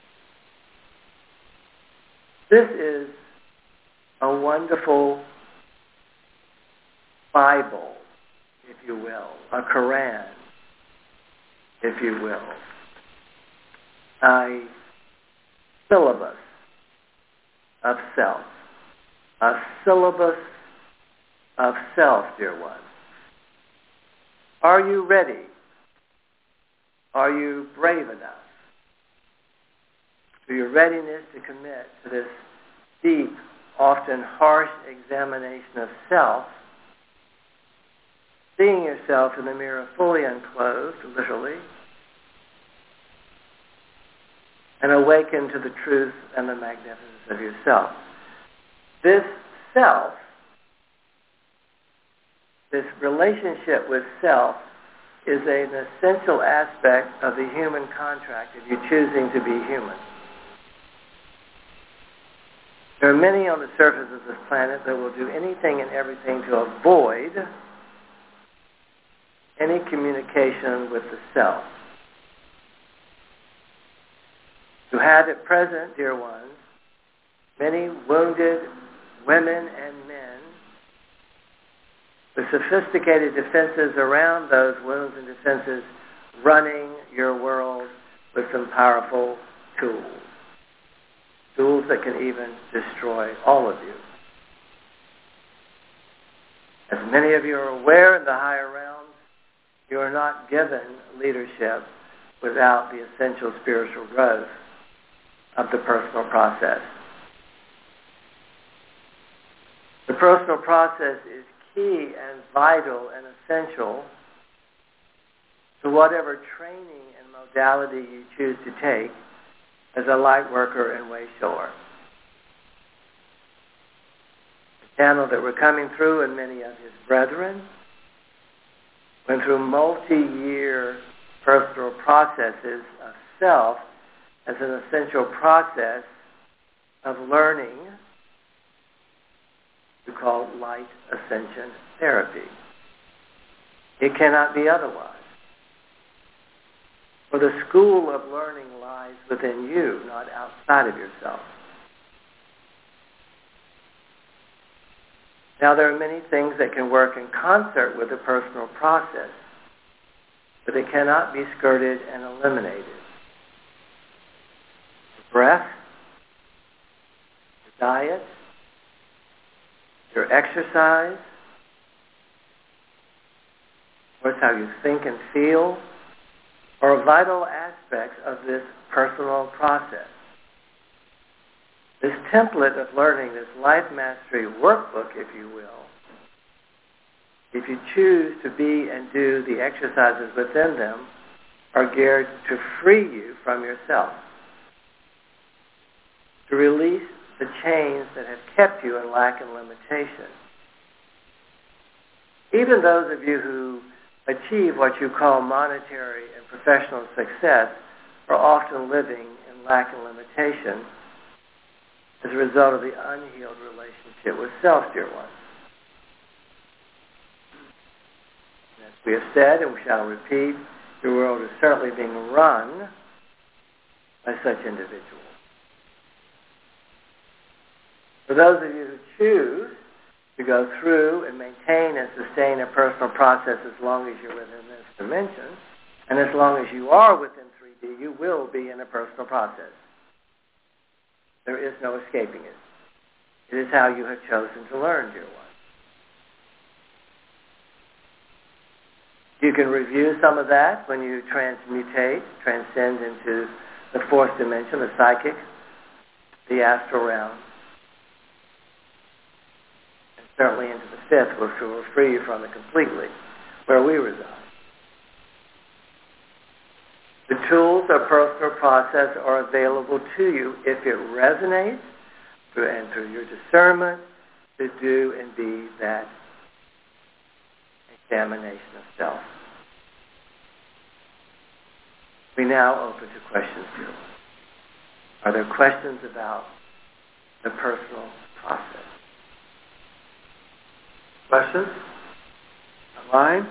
This is a wonderful Bible, if you will, a Quran, if you will, a syllabus of self, a syllabus of self, dear ones. Are you ready? Are you brave enough? For your readiness to commit to this deep, often harsh examination of self, seeing yourself in the mirror fully unclothed, literally, and awaken to the truth and the magnificence of yourself. This self, this relationship with self, is an essential aspect of the human contract if you're choosing to be human. There are many on the surface of this planet that will do anything and everything to avoid any communication with the self. You have at present, dear ones, many wounded women and men with sophisticated defenses around those wounds and defenses, running your world with some powerful tools. Tools that can even destroy all of you. As many of you are aware in the higher realms, you are not given leadership without the essential spiritual growth of the personal process. The personal process is key and vital and essential to whatever training and modality you choose to take as a light worker and way shower. channel that we're coming through, and many of his brethren went through multi-year personal processes of self as an essential process of learning we call light ascension therapy. It cannot be otherwise. For the school of learning lies within you, not outside of yourself. Now, there are many things that can work in concert with the personal process, but it cannot be skirted and eliminated. Your breath, your diet, your exercise, of course, how you think and feel, are vital aspects of this personal process. This template of learning, this life mastery workbook, if you will, if you choose to be and do the exercises within them, are geared to free you from yourself, to release the chains that have kept you in lack and limitation. Even those of you who achieve what you call monetary and professional success are often living in lack and limitation as a result of the unhealed relationship with self, dear ones. As we have said, and we shall repeat, the world is certainly being run by such individuals. For those of you who choose to go through and maintain and sustain a personal process as long as you're within this dimension, and as long as you are within three D, you will be in a personal process. There is no escaping it. It is how you have chosen to learn, dear one. You can review some of that when you transmutate, transcend into the fourth dimension, the psychic, the astral realm, and certainly into the fifth, which will free you from it completely, where we reside. The tools of personal process are available to you if it resonates through, and through your discernment to do and be that examination of self. We now open to questions here. Are there questions about the personal process? Questions? Online?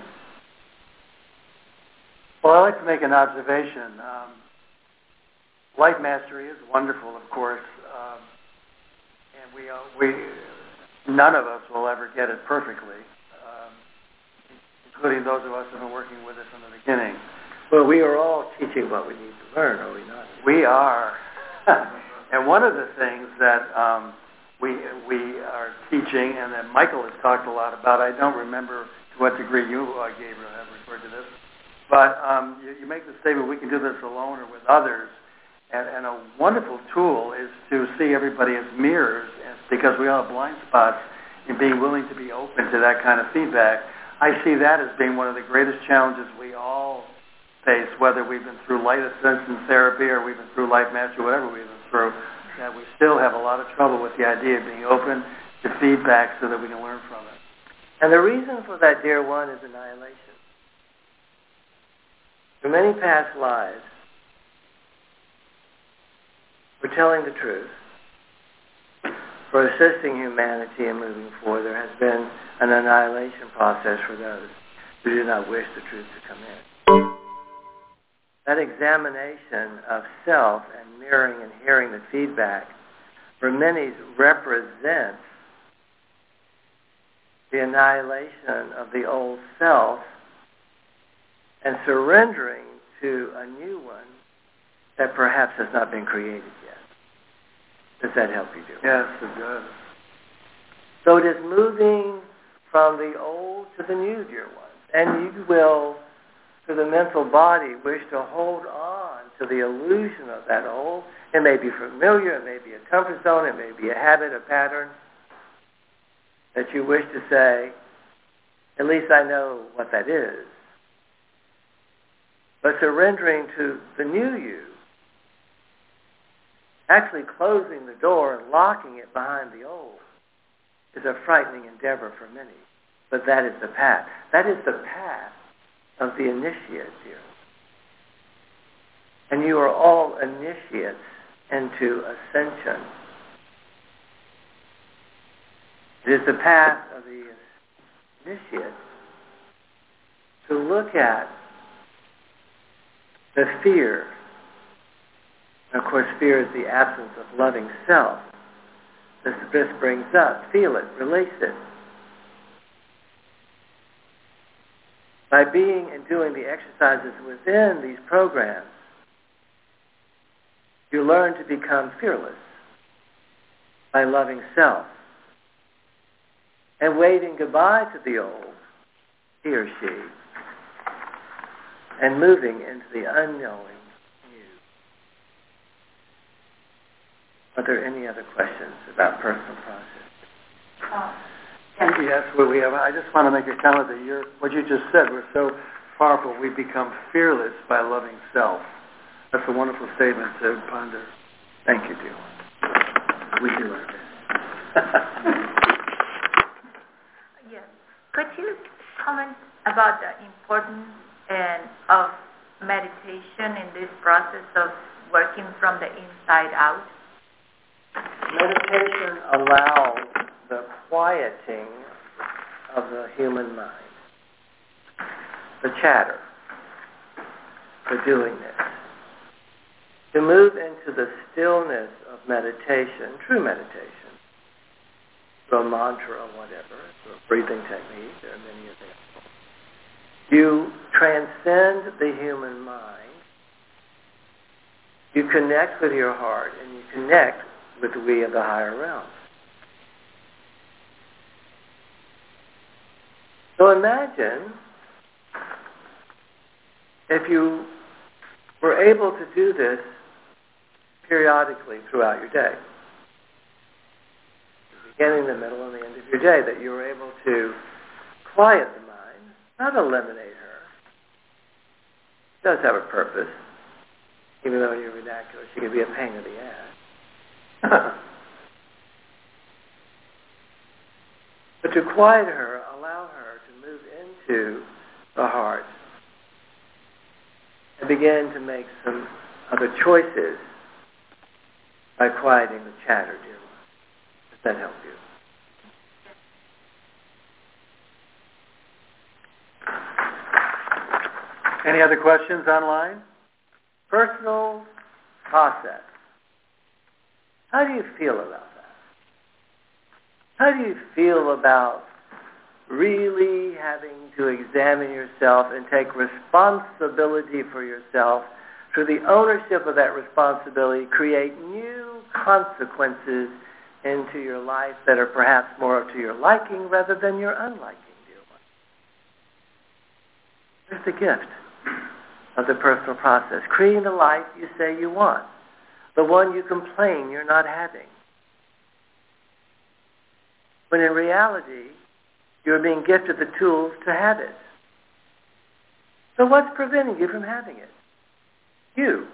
Well, I'd like to make an observation. Um, life mastery is wonderful, of course, um, and we, uh, we, none of us will ever get it perfectly, um, including those of us who have been working with it from the beginning. Well, we are all teaching what we need to learn, are we not? We are. And one of the things that um, we we are teaching, and that Michael has talked a lot about, I don't remember to what degree you, uh, Gabriel, have referred to this, but um, you, you make the statement, we can do this alone or with others, and, and a wonderful tool is to see everybody as mirrors, and because we all have blind spots, and being willing to be open to that kind of feedback. I see that as being one of the greatest challenges we all face, whether we've been through light ascension therapy or we've been through life mastery, whatever we've been through, that we still have a lot of trouble with the idea of being open to feedback so that we can learn from it. And the reason for that, dear one, is annihilation. Through many past lives, for telling the truth, for assisting humanity in moving forward, there has been an annihilation process for those who do not wish the truth to come in. That examination of self and mirroring and hearing the feedback for many represents the annihilation of the old self and surrendering to a new one that perhaps has not been created yet. Does that help you do? Yes, it does. So it is moving from the old to the new, dear ones. And you will, through the mental body, wish to hold on to the illusion of that old. It may be familiar, it may be a comfort zone, it may be a habit, a pattern, that you wish to say, at least I know what that is. But surrendering to the new you, actually closing the door and locking it behind the old, is a frightening endeavor for many, but that is the path. That is the path of the initiate, dear. And you are all initiates into ascension. It is the path of the initiate to look at the fear. And of course, fear is the absence of loving self. This, this brings up. Feel it. Release it. By being and doing the exercises within these programs, you learn to become fearless by loving self and waving goodbye to the old, he or she, and moving into the unknowing new. Are there any other questions about personal process? Uh, yes, well, we have. I just want to make a comment that you're, what you just said was so powerful. We become fearless by loving self. That's a wonderful statement to ponder. Thank you, dear one. We do our best. Yes. Could you comment about the importance and of meditation in this process of working from the inside out? Meditation allows the quieting of the human mind, the chatter, the doingness, to move into the stillness of meditation, true meditation, through a mantra or whatever, through a breathing technique. There are many of them. You transcend the human mind. You connect with your heart, and you connect with the we of the higher realms. So imagine if you were able to do this periodically throughout your day. The beginning, the middle, and the end of your day, that you were able to quiet the mind, not eliminate her. It does have a purpose. Even though you're ridiculous, she can be a pain in the ass. But to quiet her, allow her to move into the heart and begin to make some other choices by quieting the chatter, dear one. Does that help you? Any other questions online? Personal process. How do you feel about that? How do you feel about really having to examine yourself and take responsibility for yourself, through the ownership of that responsibility, create new consequences into your life that are perhaps more to your liking rather than your unliking, dear one? There's the gift of the personal process. Creating the life you say you want, the one you complain you're not having. When in reality, you're being gifted the tools to have it. So what's preventing you from having it? You.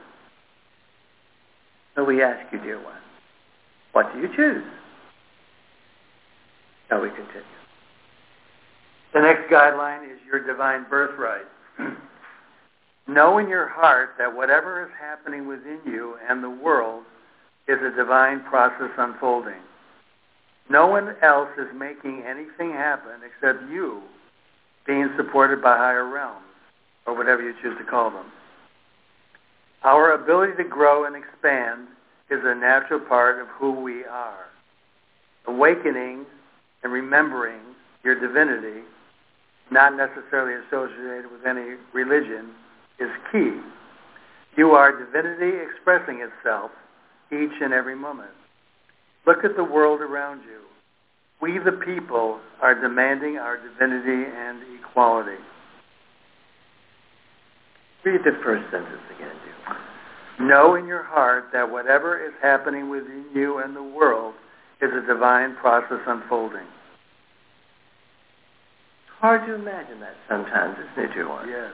So we ask you, dear one, what do you choose? Now we continue. The next guideline is your divine birthright. Know in your heart that whatever is happening within you and the world is a divine process unfolding. No one else is making anything happen except you, being supported by higher realms, or whatever you choose to call them. Our ability to grow and expand is a natural part of who we are. Awakening and remembering your divinity, not necessarily associated with any religion, is key. You are divinity expressing itself each and every moment. Look at the world around you. We, the people, are demanding our divinity and equality. Read the first sentence again, dear. Know in your heart that whatever is happening within you and the world is a divine process unfolding. It's hard to imagine that sometimes, isn't it, dear one? Yes.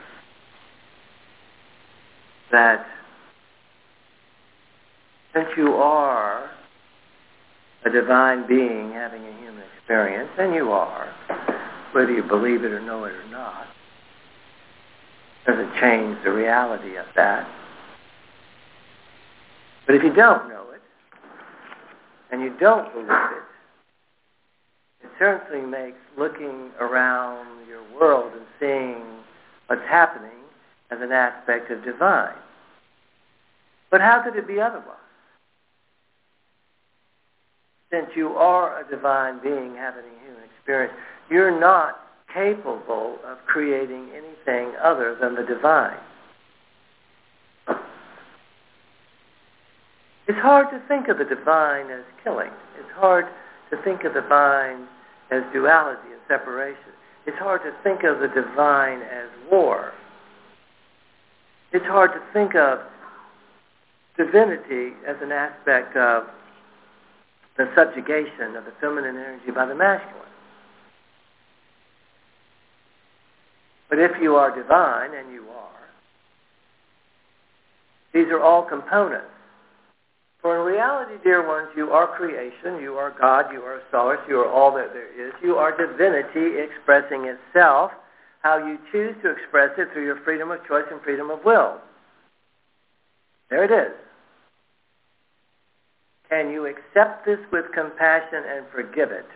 That since you are a divine being having a human experience, and you are, whether you believe it or know it or not. Doesn't change the reality of that. But if you don't know it, and you don't believe it, it certainly makes looking around your world and seeing what's happening as an aspect of divine. But how could it be otherwise? Since you are a divine being having a human experience, you're not capable of creating anything other than the divine. It's hard to think of the divine as killing. It's hard to think of the divine as duality and separation. It's hard to think of the divine as war. It's hard to think of divinity as an aspect of the subjugation of the feminine energy by the masculine. But if you are divine, and you are, these are all components. For in reality, dear ones, you are creation, you are God, you are source, you are all that there is. You are divinity expressing itself, how you choose to express it through your freedom of choice and freedom of will. There it is. Can you accept this with compassion and forgive it?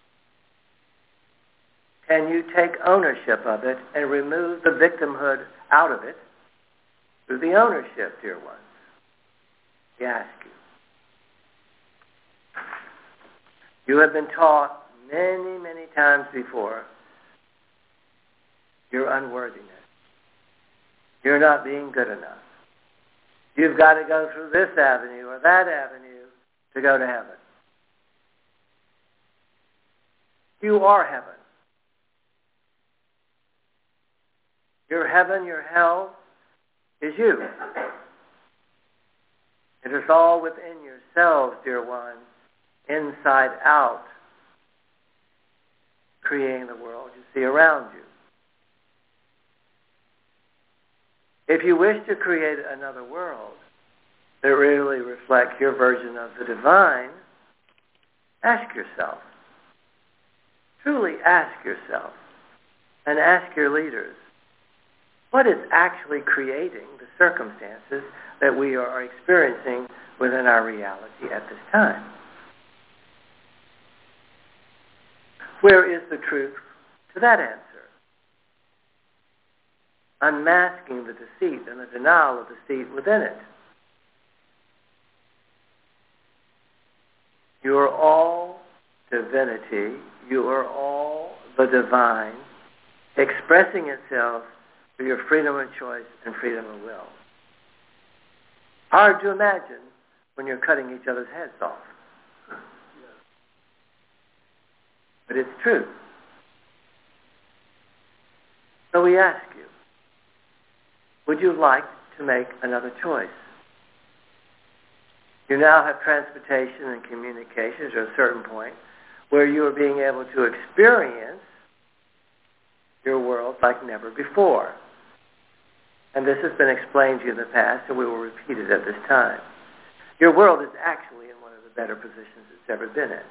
Can you take ownership of it and remove the victimhood out of it through the ownership, dear ones? We ask you. You have been taught many, many times before your unworthiness. You're not being good enough. You've got to go through this avenue or that avenue to go to heaven. You are heaven. Your heaven, your hell, is you. It is all within yourselves, dear one, inside out, creating the world you see around you. If you wish to create another world that really reflects your version of the divine, ask yourself, truly ask yourself, and ask your leaders, what is actually creating the circumstances that we are experiencing within our reality at this time? Where is the truth to that answer? Unmasking the deceit and the denial of deceit within it. You are all divinity. You are all the divine, expressing itself through your freedom of choice and freedom of will. Hard to imagine when you're cutting each other's heads off. But it's true. So we ask you, would you like to make another choice? You now have transportation and communications at a certain point where you are being able to experience your world like never before. And this has been explained to you in the past, and we will repeat it at this time. Your world is actually in one of the better positions it's ever been in.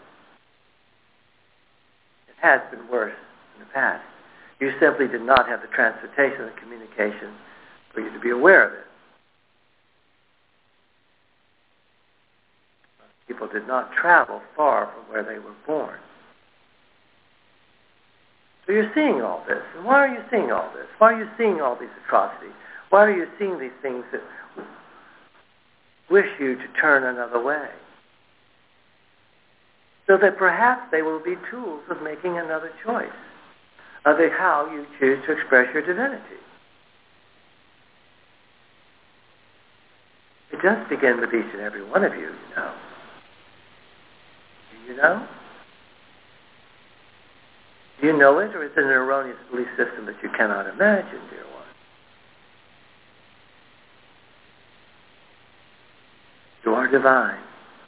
It has been worse in the past. You simply did not have the transportation and communication for you to be aware of it. People did not travel far from where they were born. So you're seeing all this. And why are you seeing all this? Why are you seeing all these atrocities? Why are you seeing these things that wish you to turn another way? So that perhaps they will be tools of making another choice of how you choose to express your divinity. It does begin with each and every one of you, you know. Do you know? Do you know it, or is it an erroneous belief system that you cannot imagine, dear one? You are divine.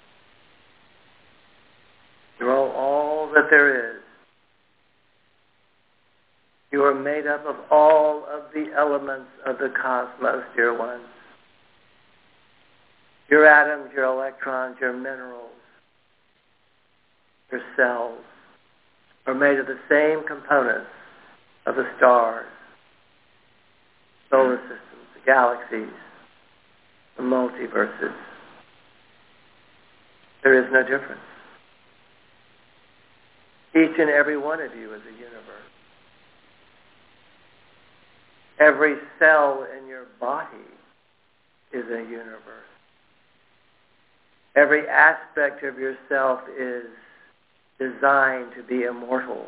You are all that there is. You are made up of all of the elements of the cosmos, dear ones. Your atoms, your electrons, your minerals, your cells, are made of the same components of the stars, solar systems, the galaxies, the multiverses. There is no difference. Each and every one of you is a universe. Every cell in your body is a universe. Every aspect of yourself is designed to be immortal.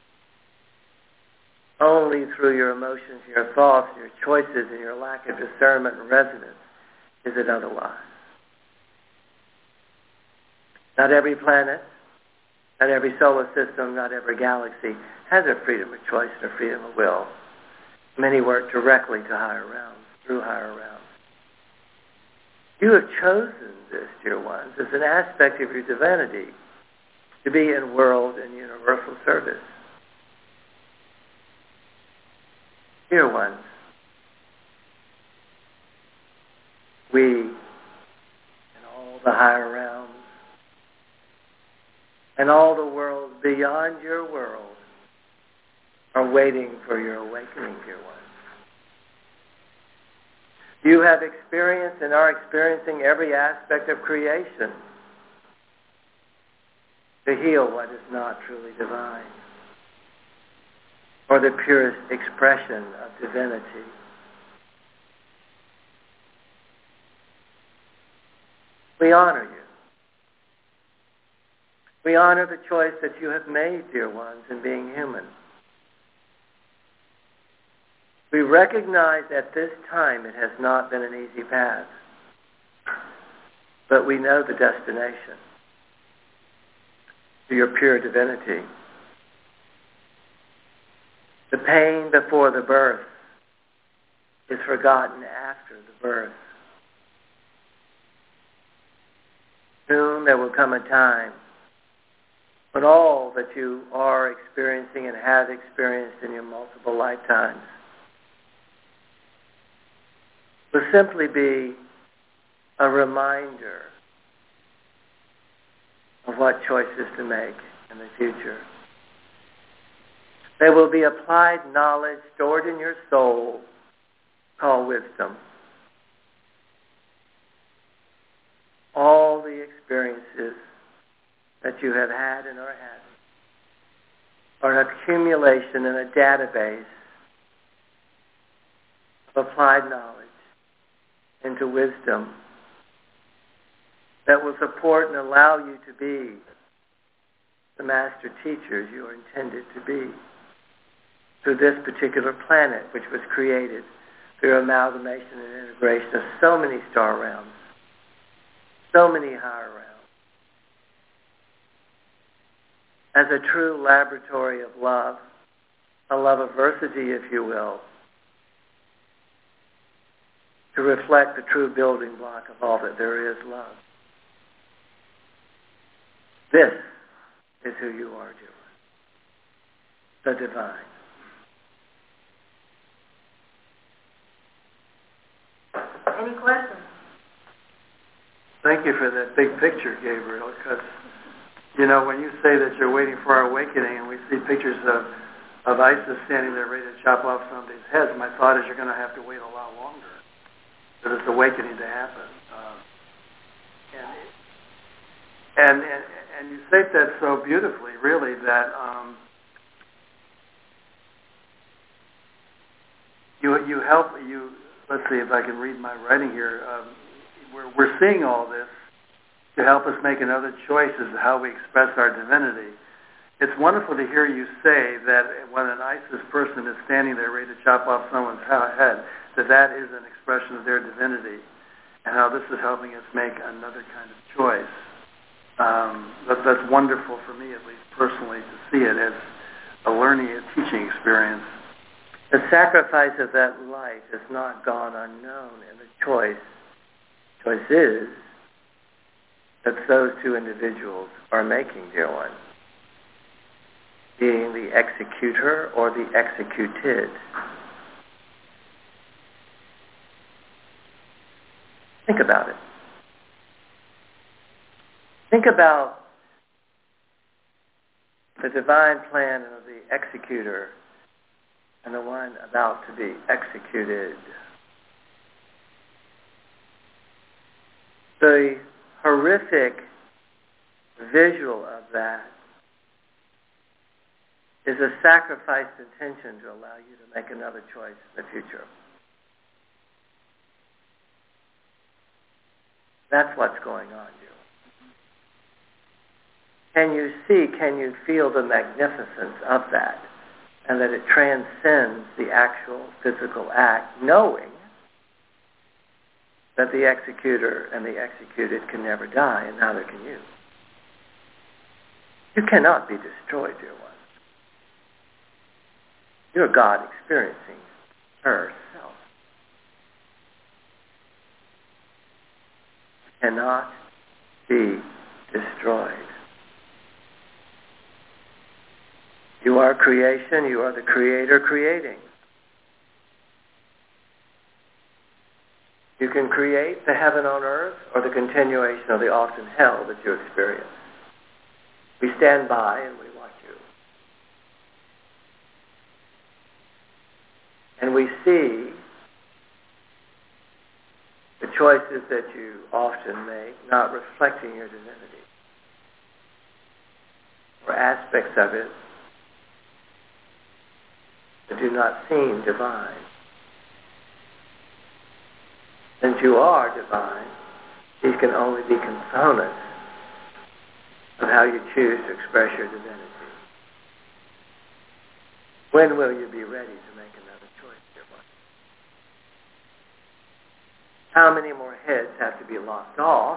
Only through your emotions, your thoughts, your choices, and your lack of discernment and resonance is it otherwise. Not every planet, not every solar system, not every galaxy has a freedom of choice and a freedom of will. Many work directly to higher realms, through higher realms. You have chosen this, dear ones, as an aspect of your divinity to be in world and universal service. Dear ones, we and all the higher realms and all the worlds beyond your world are waiting for your awakening, dear ones. You have experienced and are experiencing every aspect of creation to heal what is not truly divine, or the purest expression of divinity. We honor you. We honor the choice that you have made, dear ones, in being human. We recognize at this time it has not been an easy path, but we know the destination to your pure divinity. The pain before the birth is forgotten after the birth. Soon there will come a time when all that you are experiencing and have experienced in your multiple lifetimes will simply be a reminder of what choices to make in the future. There will be applied knowledge stored in your soul called wisdom. All the experiences that you have had and are having are an accumulation in a database of applied knowledge into wisdom that will support and allow you to be the master teachers you are intended to be through this particular planet, which was created through amalgamation and integration of so many star realms, so many higher realms, as a true laboratory of love, a love of versity, if you will, to reflect the true building block of all that there is, love. This is who you are, dear one, the divine. Any questions? Thank you for that big picture, Gabriel, because, you know, when you say that you're waiting for our awakening and we see pictures of, of ISIS standing there ready to chop off somebody's heads, my thought is you're going to have to wait a lot longer for this awakening to happen. Uh, and, and, and, and you state that so beautifully, really, that um, you, you help, you, let's see if I can read my writing here. Um, we're, we're seeing all this to help us make another choice as to how we express our divinity. It's wonderful to hear you say that when an ISIS person is standing there ready to chop off someone's head, that that is an expression of their divinity, and how this is helping us make another kind of choice. Um, that, that's wonderful for me, at least personally, to see it as a learning, a teaching experience. The sacrifice of that life has not gone unknown in the choice. Choice is that those two individuals are making, dear one, being the executor or the executed. Think about it. Think about the divine plan of the executor and the one about to be executed. The horrific visual of that is a sacrificed intention to allow you to make another choice in the future. That's what's going on here. Can you see, can you feel the magnificence of that, and that it transcends the actual physical act, knowing that the executor and the executed can never die, and neither can you. You cannot be destroyed, dear one. You're God experiencing herself. You cannot be destroyed. You are creation, you are the creator creating. You can create the heaven on earth or the continuation of the often hell that you experience. We stand by and we watch you. And we see the choices that you often make not reflecting your divinity, or aspects of it that do not seem divine. Since you are divine, these can only be components of how you choose to express your divinity. When will you be ready to make another choice, dear one? How many more heads have to be lopped off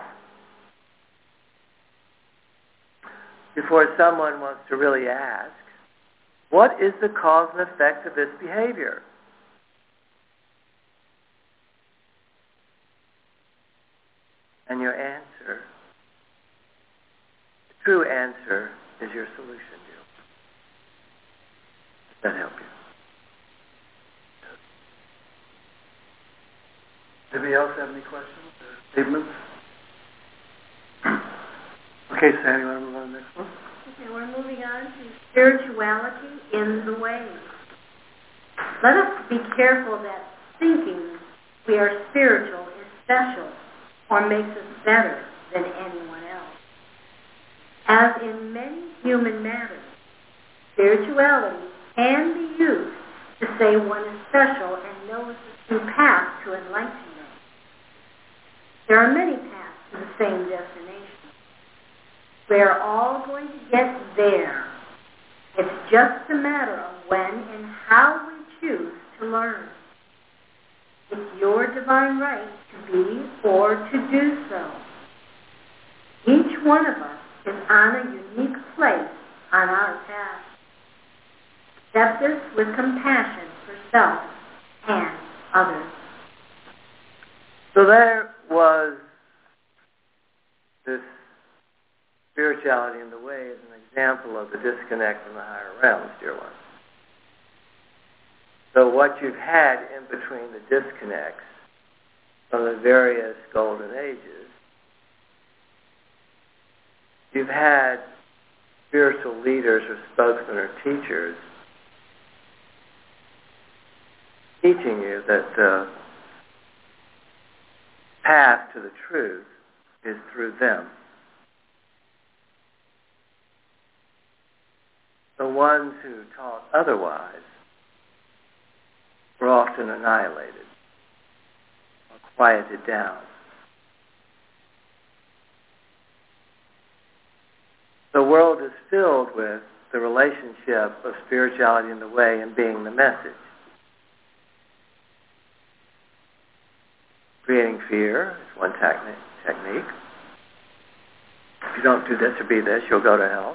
before someone wants to really ask, what is the cause and effect of this behavior? And your answer, the true answer, is your solution, dear. Does that help you? Anybody else have any questions or statements? Okay, Sandy, you want to move on to the next one? Okay, we're moving on to spirituality in the way. Let us be careful that thinking we are spiritual is special or makes us better than anyone else. As in many human matters, spirituality can be used to say one is special and knows the true path to enlightenment. There are many paths to the same destination. We are all going to get there. It's just a matter of when and how we choose to learn. It's your divine right to be or to do so. Each one of us is on a unique place on our path. Accept this with compassion for self and others. So there was this spirituality in the way as an example of the disconnect from the higher realms, dear one. So what you've had in between the disconnects from the various golden ages, you've had spiritual leaders or spokesmen or teachers teaching you that the path to the truth is through them. The ones who taught otherwise were often annihilated or quieted down. The world is filled with the relationship of spirituality in the way and being the message. Creating fear is one techni- technique. If you don't do this or be this, you'll go to hell.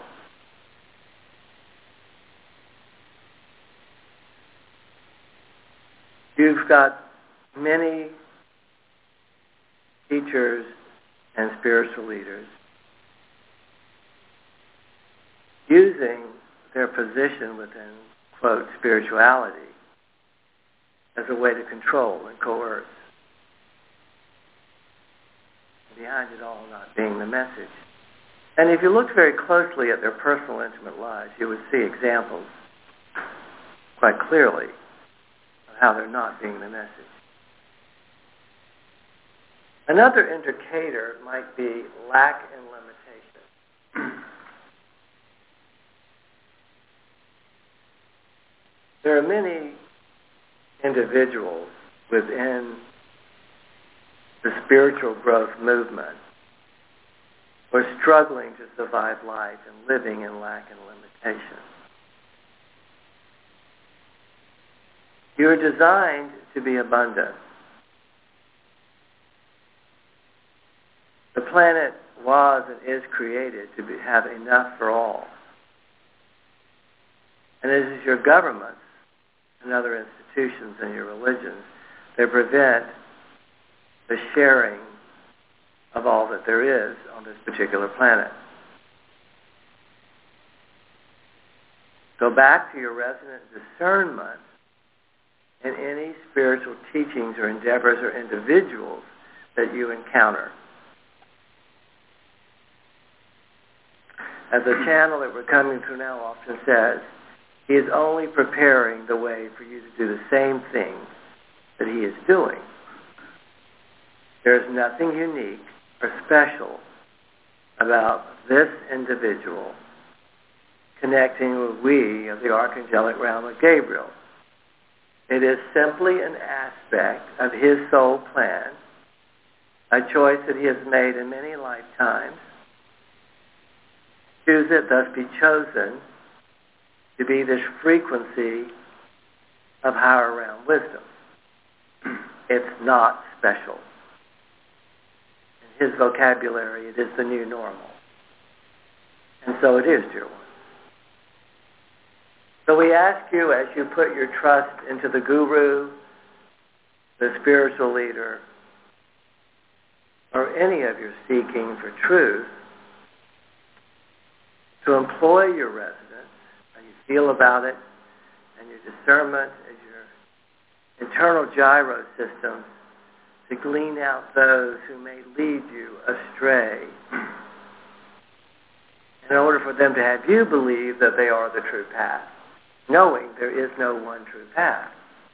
You've got many teachers and spiritual leaders using their position within, quote, spirituality as a way to control and coerce. Behind it all not being the message And if you looked very closely at their personal, intimate lives, you would see examples quite clearly of how they're not being the message. Another indicator might be lack in limitation. There are many individuals within the spiritual growth movement who are struggling to survive life and living in lack and limitation. You are designed to be abundant. The planet was and is created to be, have enough for all. And it is your governments and other institutions and your religions that prevent the sharing of all that there is on this particular planet. Go back to your resonant discernment in any spiritual teachings or endeavors or individuals that you encounter. As the channel that we're coming through now often says, he is only preparing the way for you to do the same thing that he is doing. There is nothing unique or special about this individual connecting with we of the archangelic realm of Gabriel. It is simply an aspect of his soul plan, a choice that he has made in many lifetimes. Choose it, thus be chosen to be this frequency of higher realm wisdom. It's not special. In his vocabulary, it is the new normal. And so it is, dear one. So we ask you, as you put your trust into the guru, the spiritual leader, or any of your seeking for truth, to employ your resonance, how you feel about it, and your discernment as your internal gyro system to glean out those who may lead you astray in order for them to have you believe that they are the true path, knowing there is no one true path.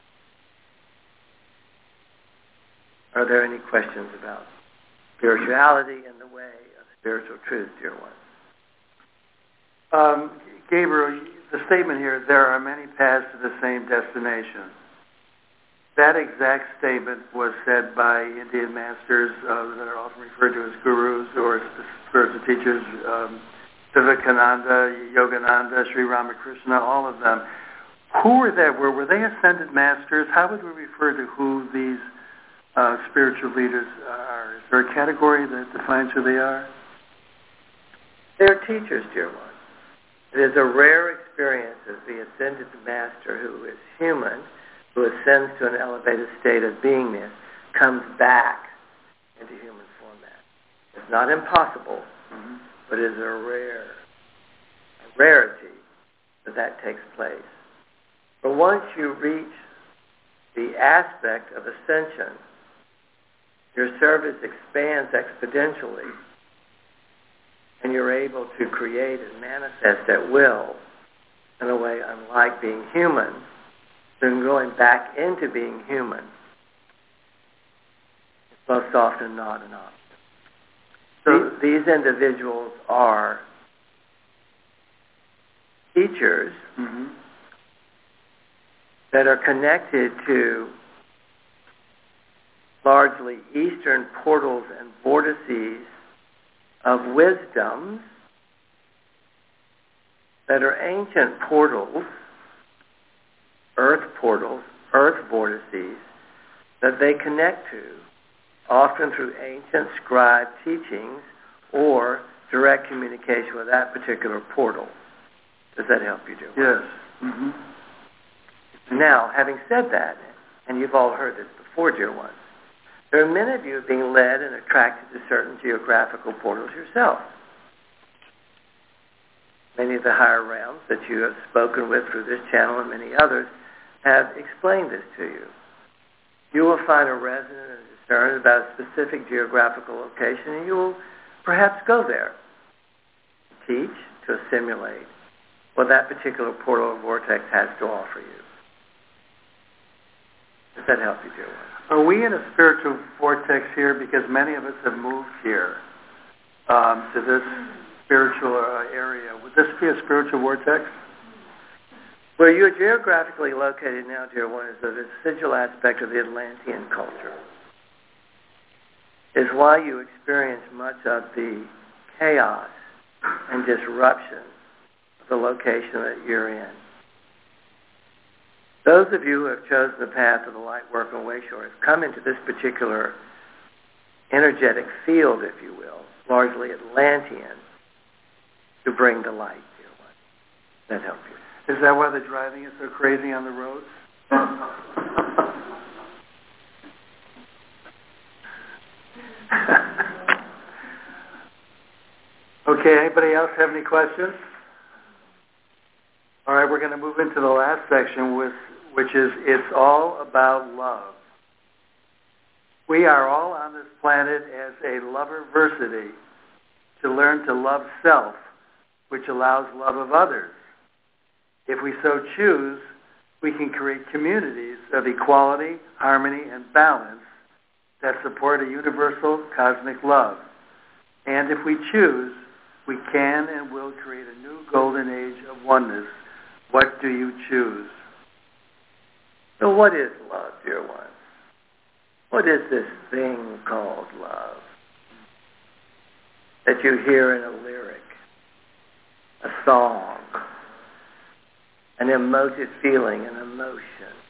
Are there any questions about spirituality and the way of spiritual truth, dear ones? Um, Gabriel, the statement here, there are many paths to the same destination. That exact statement was said by Indian masters uh, that are often referred to as gurus or spiritual teachers, um, Vivekananda, Yogananda, Sri Ramakrishna, all of them. Who were they? Were, were they ascended masters? How would we refer to who these uh, spiritual leaders are? Is there a category that defines who they are? They're teachers, dear one. It is a rare experience as the ascended master who is human, who ascends to an elevated state of beingness, comes back into human format. It's not impossible, mm-hmm. but it is a rare, a rarity that that takes place. But once you reach the aspect of ascension, your service expands exponentially, and you're able to create and manifest at will in a way unlike being human, then going back into being human is most often not an option. So these individuals are teachers mm-hmm. that are connected to largely Eastern portals and vortices of wisdom that are ancient portals, earth portals, earth vortices, that they connect to, often through ancient scribe teachings or direct communication with that particular portal. Does that help you, Joe? Yes. Mm-hmm. Now, having said that, and you've all heard this before, dear ones, there are many of you being led and attracted to certain geographical portals yourself. Many of the higher realms that you have spoken with through this channel and many others have explained this to you. You will find a resonant and discern about a specific geographical location, and you will perhaps go there. teach, to assimilate what that particular portal or vortex has to offer you. Does that help you, dear one? Are we in a spiritual vortex here because many of us have moved here um, to this spiritual uh, area? Would this be a spiritual vortex? Where you're geographically located now, dear one, is a residual aspect of the Atlantean culture. Is why you experience much of the chaos and disruption of the location that you're in. Those of you who have chosen the path of the light work on Wayshore have come into this particular energetic field, if you will, largely Atlantean, to bring the light, dear one. That help you. Is that why the driving is so crazy on the roads? Okay, anybody else have any questions? All right, we're going to move into the last section, with, which is It's All About Love. We are all on this planet as a lover-versity to learn to love self, which allows love of others. If we so choose, we can create communities of equality, harmony, and balance that support a universal cosmic love. And if we choose, we can and will create a new golden age of oneness. What do you choose? So what is love, dear one? What is this thing called love that you hear in a lyric, a song, an emotive feeling, an emotion?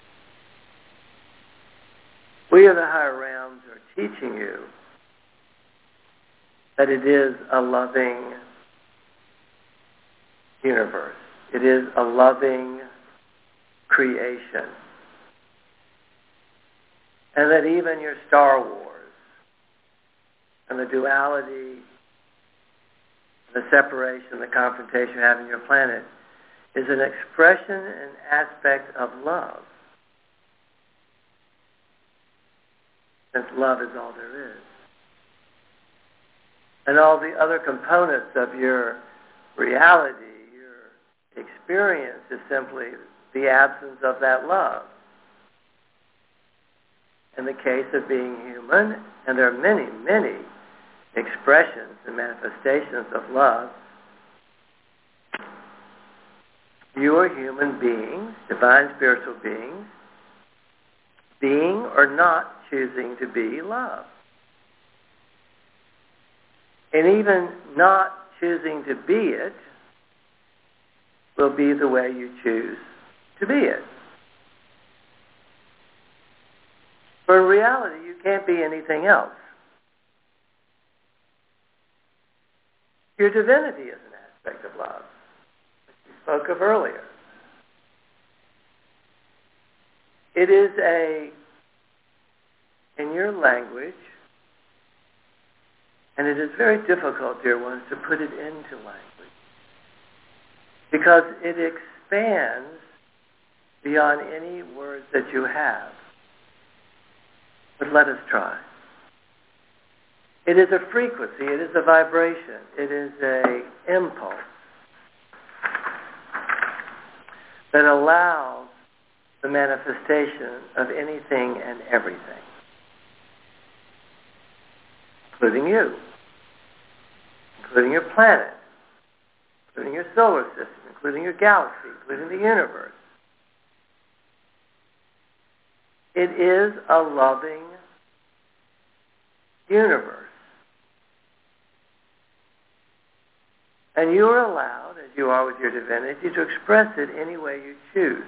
We of the higher realms are teaching you that it is a loving universe. It is a loving creation. And that even your Star Wars and the duality, the separation, the confrontation you have in your planet is an expression and aspect of love. Since love is all there is. And all the other components of your reality, your experience, is simply the absence of that love. In the case of being human, and there are many, many expressions and manifestations of love, you are human beings, divine spiritual beings, being or not choosing to be love. And even not choosing to be it will be the way you choose to be it. For in reality, you can't be anything else. Your divinity is an aspect of love, which we spoke of earlier. It is a, in your language, and it is very difficult, dear ones, to put it into language, because it expands beyond any words that you have. But let us try. It is a frequency, it is a vibration, it is an impulse that allows the manifestation of anything and everything, including you, including your planet, including your solar system, including your galaxy, including the universe. It is a loving universe. And you are allowed, as you are with your divinity, to express it any way you choose.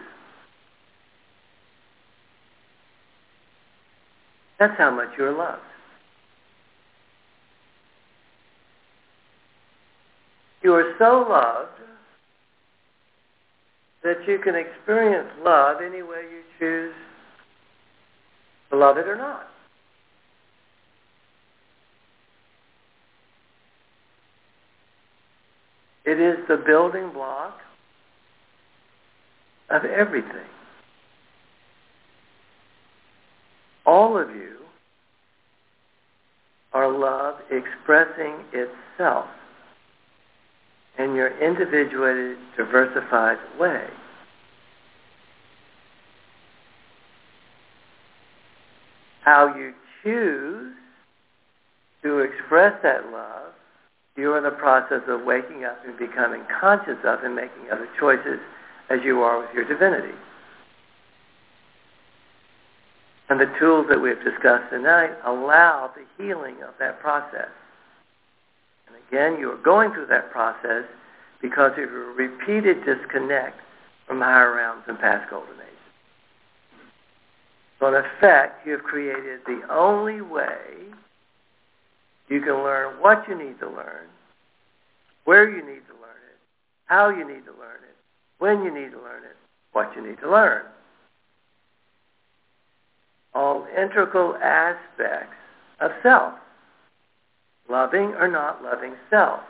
That's how much you are loved. You are so loved that you can experience love any way you choose to love it or not. It is the building block of everything. All of you are love expressing itself in your individuated, diversified way. How you choose to express that love, you are in the process of waking up and becoming conscious of and making other choices as you are with your divinity. And the tools that we've discussed tonight allow the healing of that process. And again, you are going through that process because of your repeated disconnect from higher realms and past golden ages. So in effect, you have created the only way you can learn what you need to learn, where you need to learn it, how you need to learn it, when you need to learn it, what you need to learn. All integral aspects of self, loving or not loving self.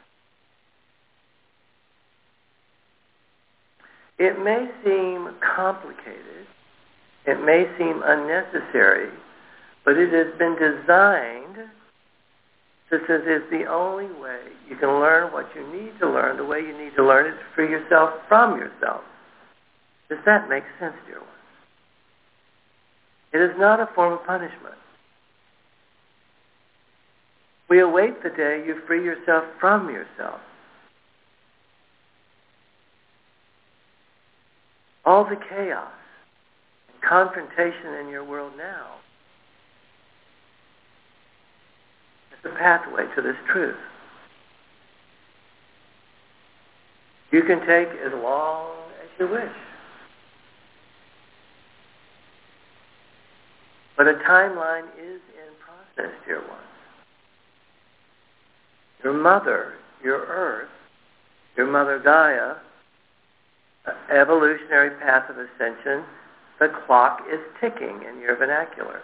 It may seem complicated, it may seem unnecessary, but it has been designed since it is the only way you can learn what you need to learn the way you need to learn it to free yourself from yourself. Does that make sense, dear ones? It is not a form of punishment. We await the day you free yourself from yourself. All the chaos and confrontation in your world now is the pathway to this truth. You can take as long as you wish. But a timeline is in process, dear ones. Your mother, your earth, your mother Gaia, evolutionary path of ascension, the clock is ticking in your vernacular.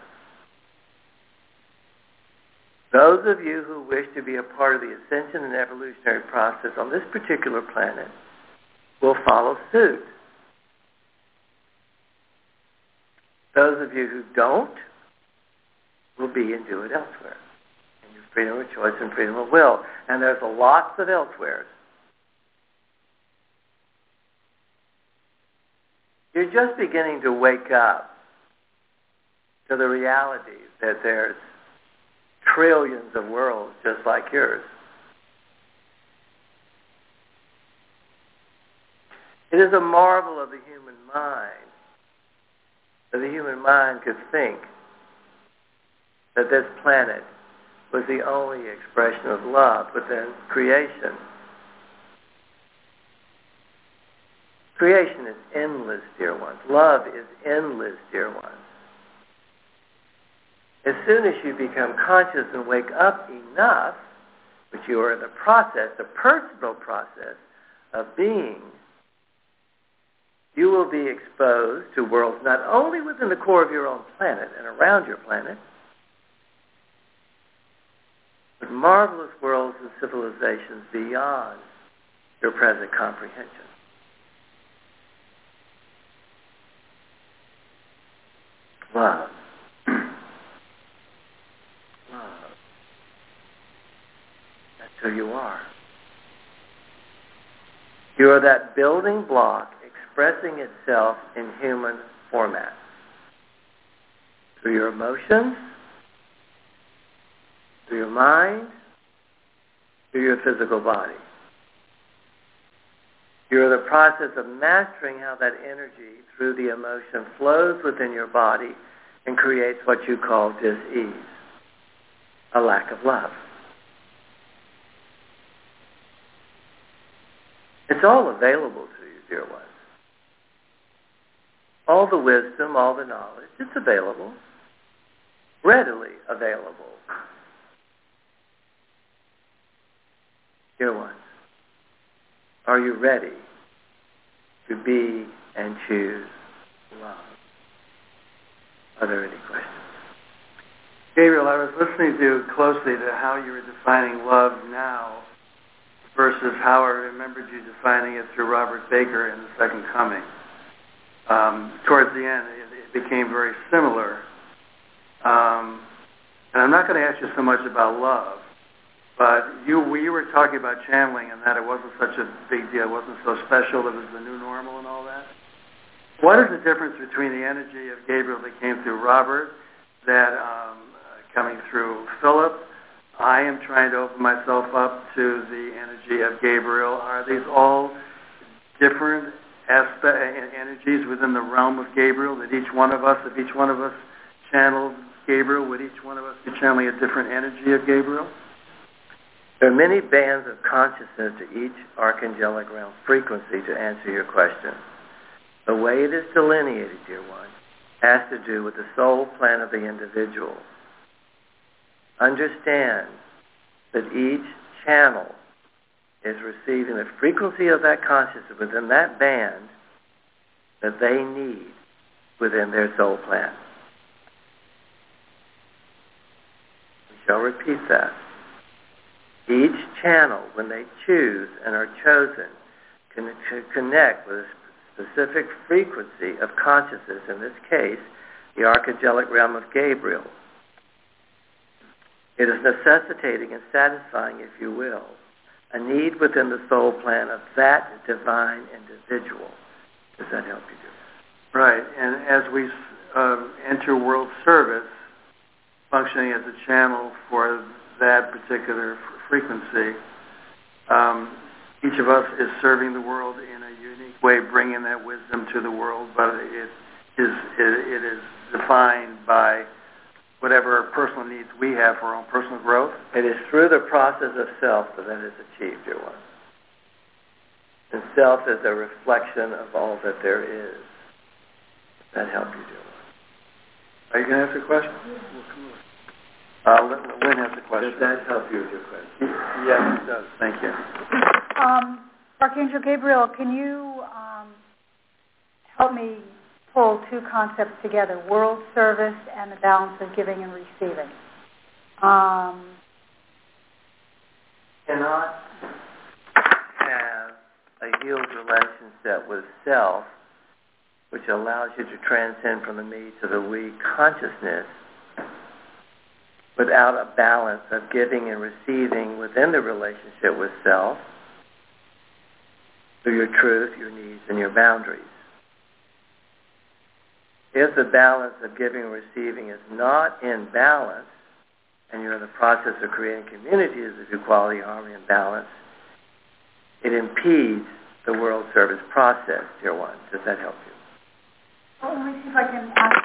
Those of you who wish to be a part of the ascension and evolutionary process on this particular planet will follow suit. Those of you who don't will be and do it elsewhere. And your freedom of choice and freedom of will. And there's lots of elsewheres. You're just beginning to wake up to the reality that there's trillions of worlds just like yours. It is a marvel of the human mind that the human mind could think that this planet was the only expression of love within creation. Creation is endless, dear ones. Love is endless, dear ones. As soon as you become conscious and wake up enough, which you are in the process, the personal process of being, you will be exposed to worlds not only within the core of your own planet and around your planet, but marvelous worlds and civilizations beyond your present comprehension. Love. Love. That's who you are. You are that building block expressing itself in human format. Through your emotions, through your mind, through your physical body. You're in the process of mastering how that energy through the emotion flows within your body and creates what you call dis-ease, a lack of love. It's all available to you, dear ones. All the wisdom, all the knowledge, it's available, readily available. Dear ones, are you ready to be and choose love? Are there any questions? Gabriel, I was listening to you closely to how you were defining love now versus how I remembered you defining it through Robert Baker in The Second Coming. Um, towards the end, it, it became very similar. Um, and I'm not going to ask you so much about love, But you, we were talking about channeling and that it wasn't such a big deal. It wasn't so special. It was the new normal and all that. What is the difference between the energy of Gabriel that came through Robert, that um, coming through Philip? I am trying to open myself up to the energy of Gabriel. Are these all different aspect energies within the realm of Gabriel? That each one of us, if each one of us channeled Gabriel, would each one of us be channeling a different energy of Gabriel? There are many bands of consciousness to each archangelic realm frequency, to answer your question. The way it is delineated, dear one, has to do with the soul plan of the individual. Understand that each channel is receiving the frequency of that consciousness within that band that they need within their soul plan. We shall repeat that. Each channel, when they choose and are chosen, can connect with a specific frequency of consciousness, in this case, the archangelic realm of Gabriel. It is necessitating and satisfying, if you will, a need within the soul plan of that divine individual. Does that help you do that? Right, and as we uh, enter world service, functioning as a channel for that particular frequency, um, each of us is serving the world in a unique way, bringing that wisdom to the world, but it is, it, it is defined by whatever personal needs we have for our own personal growth. It is through the process of self that that is achieved, dear one. And self is a reflection of all that there is. Does that help you, dear one? Are you going to ask a question? Uh, Lynn has a question. Does that help you with your question? Yes, it does. Thank you. Um, Archangel Gabriel, can you um, help me pull two concepts together, world service and the balance of giving and receiving? Um, cannot have a healed relationship with self, which allows you to transcend from the me to the we consciousness, without a balance of giving and receiving within the relationship with self, through your truth, your needs, and your boundaries. If the balance of giving and receiving is not in balance, and you're in the process of creating communities of equality, harmony, and balance, it impedes the world service process, dear one. Does that help you? Well, let me see if I can ask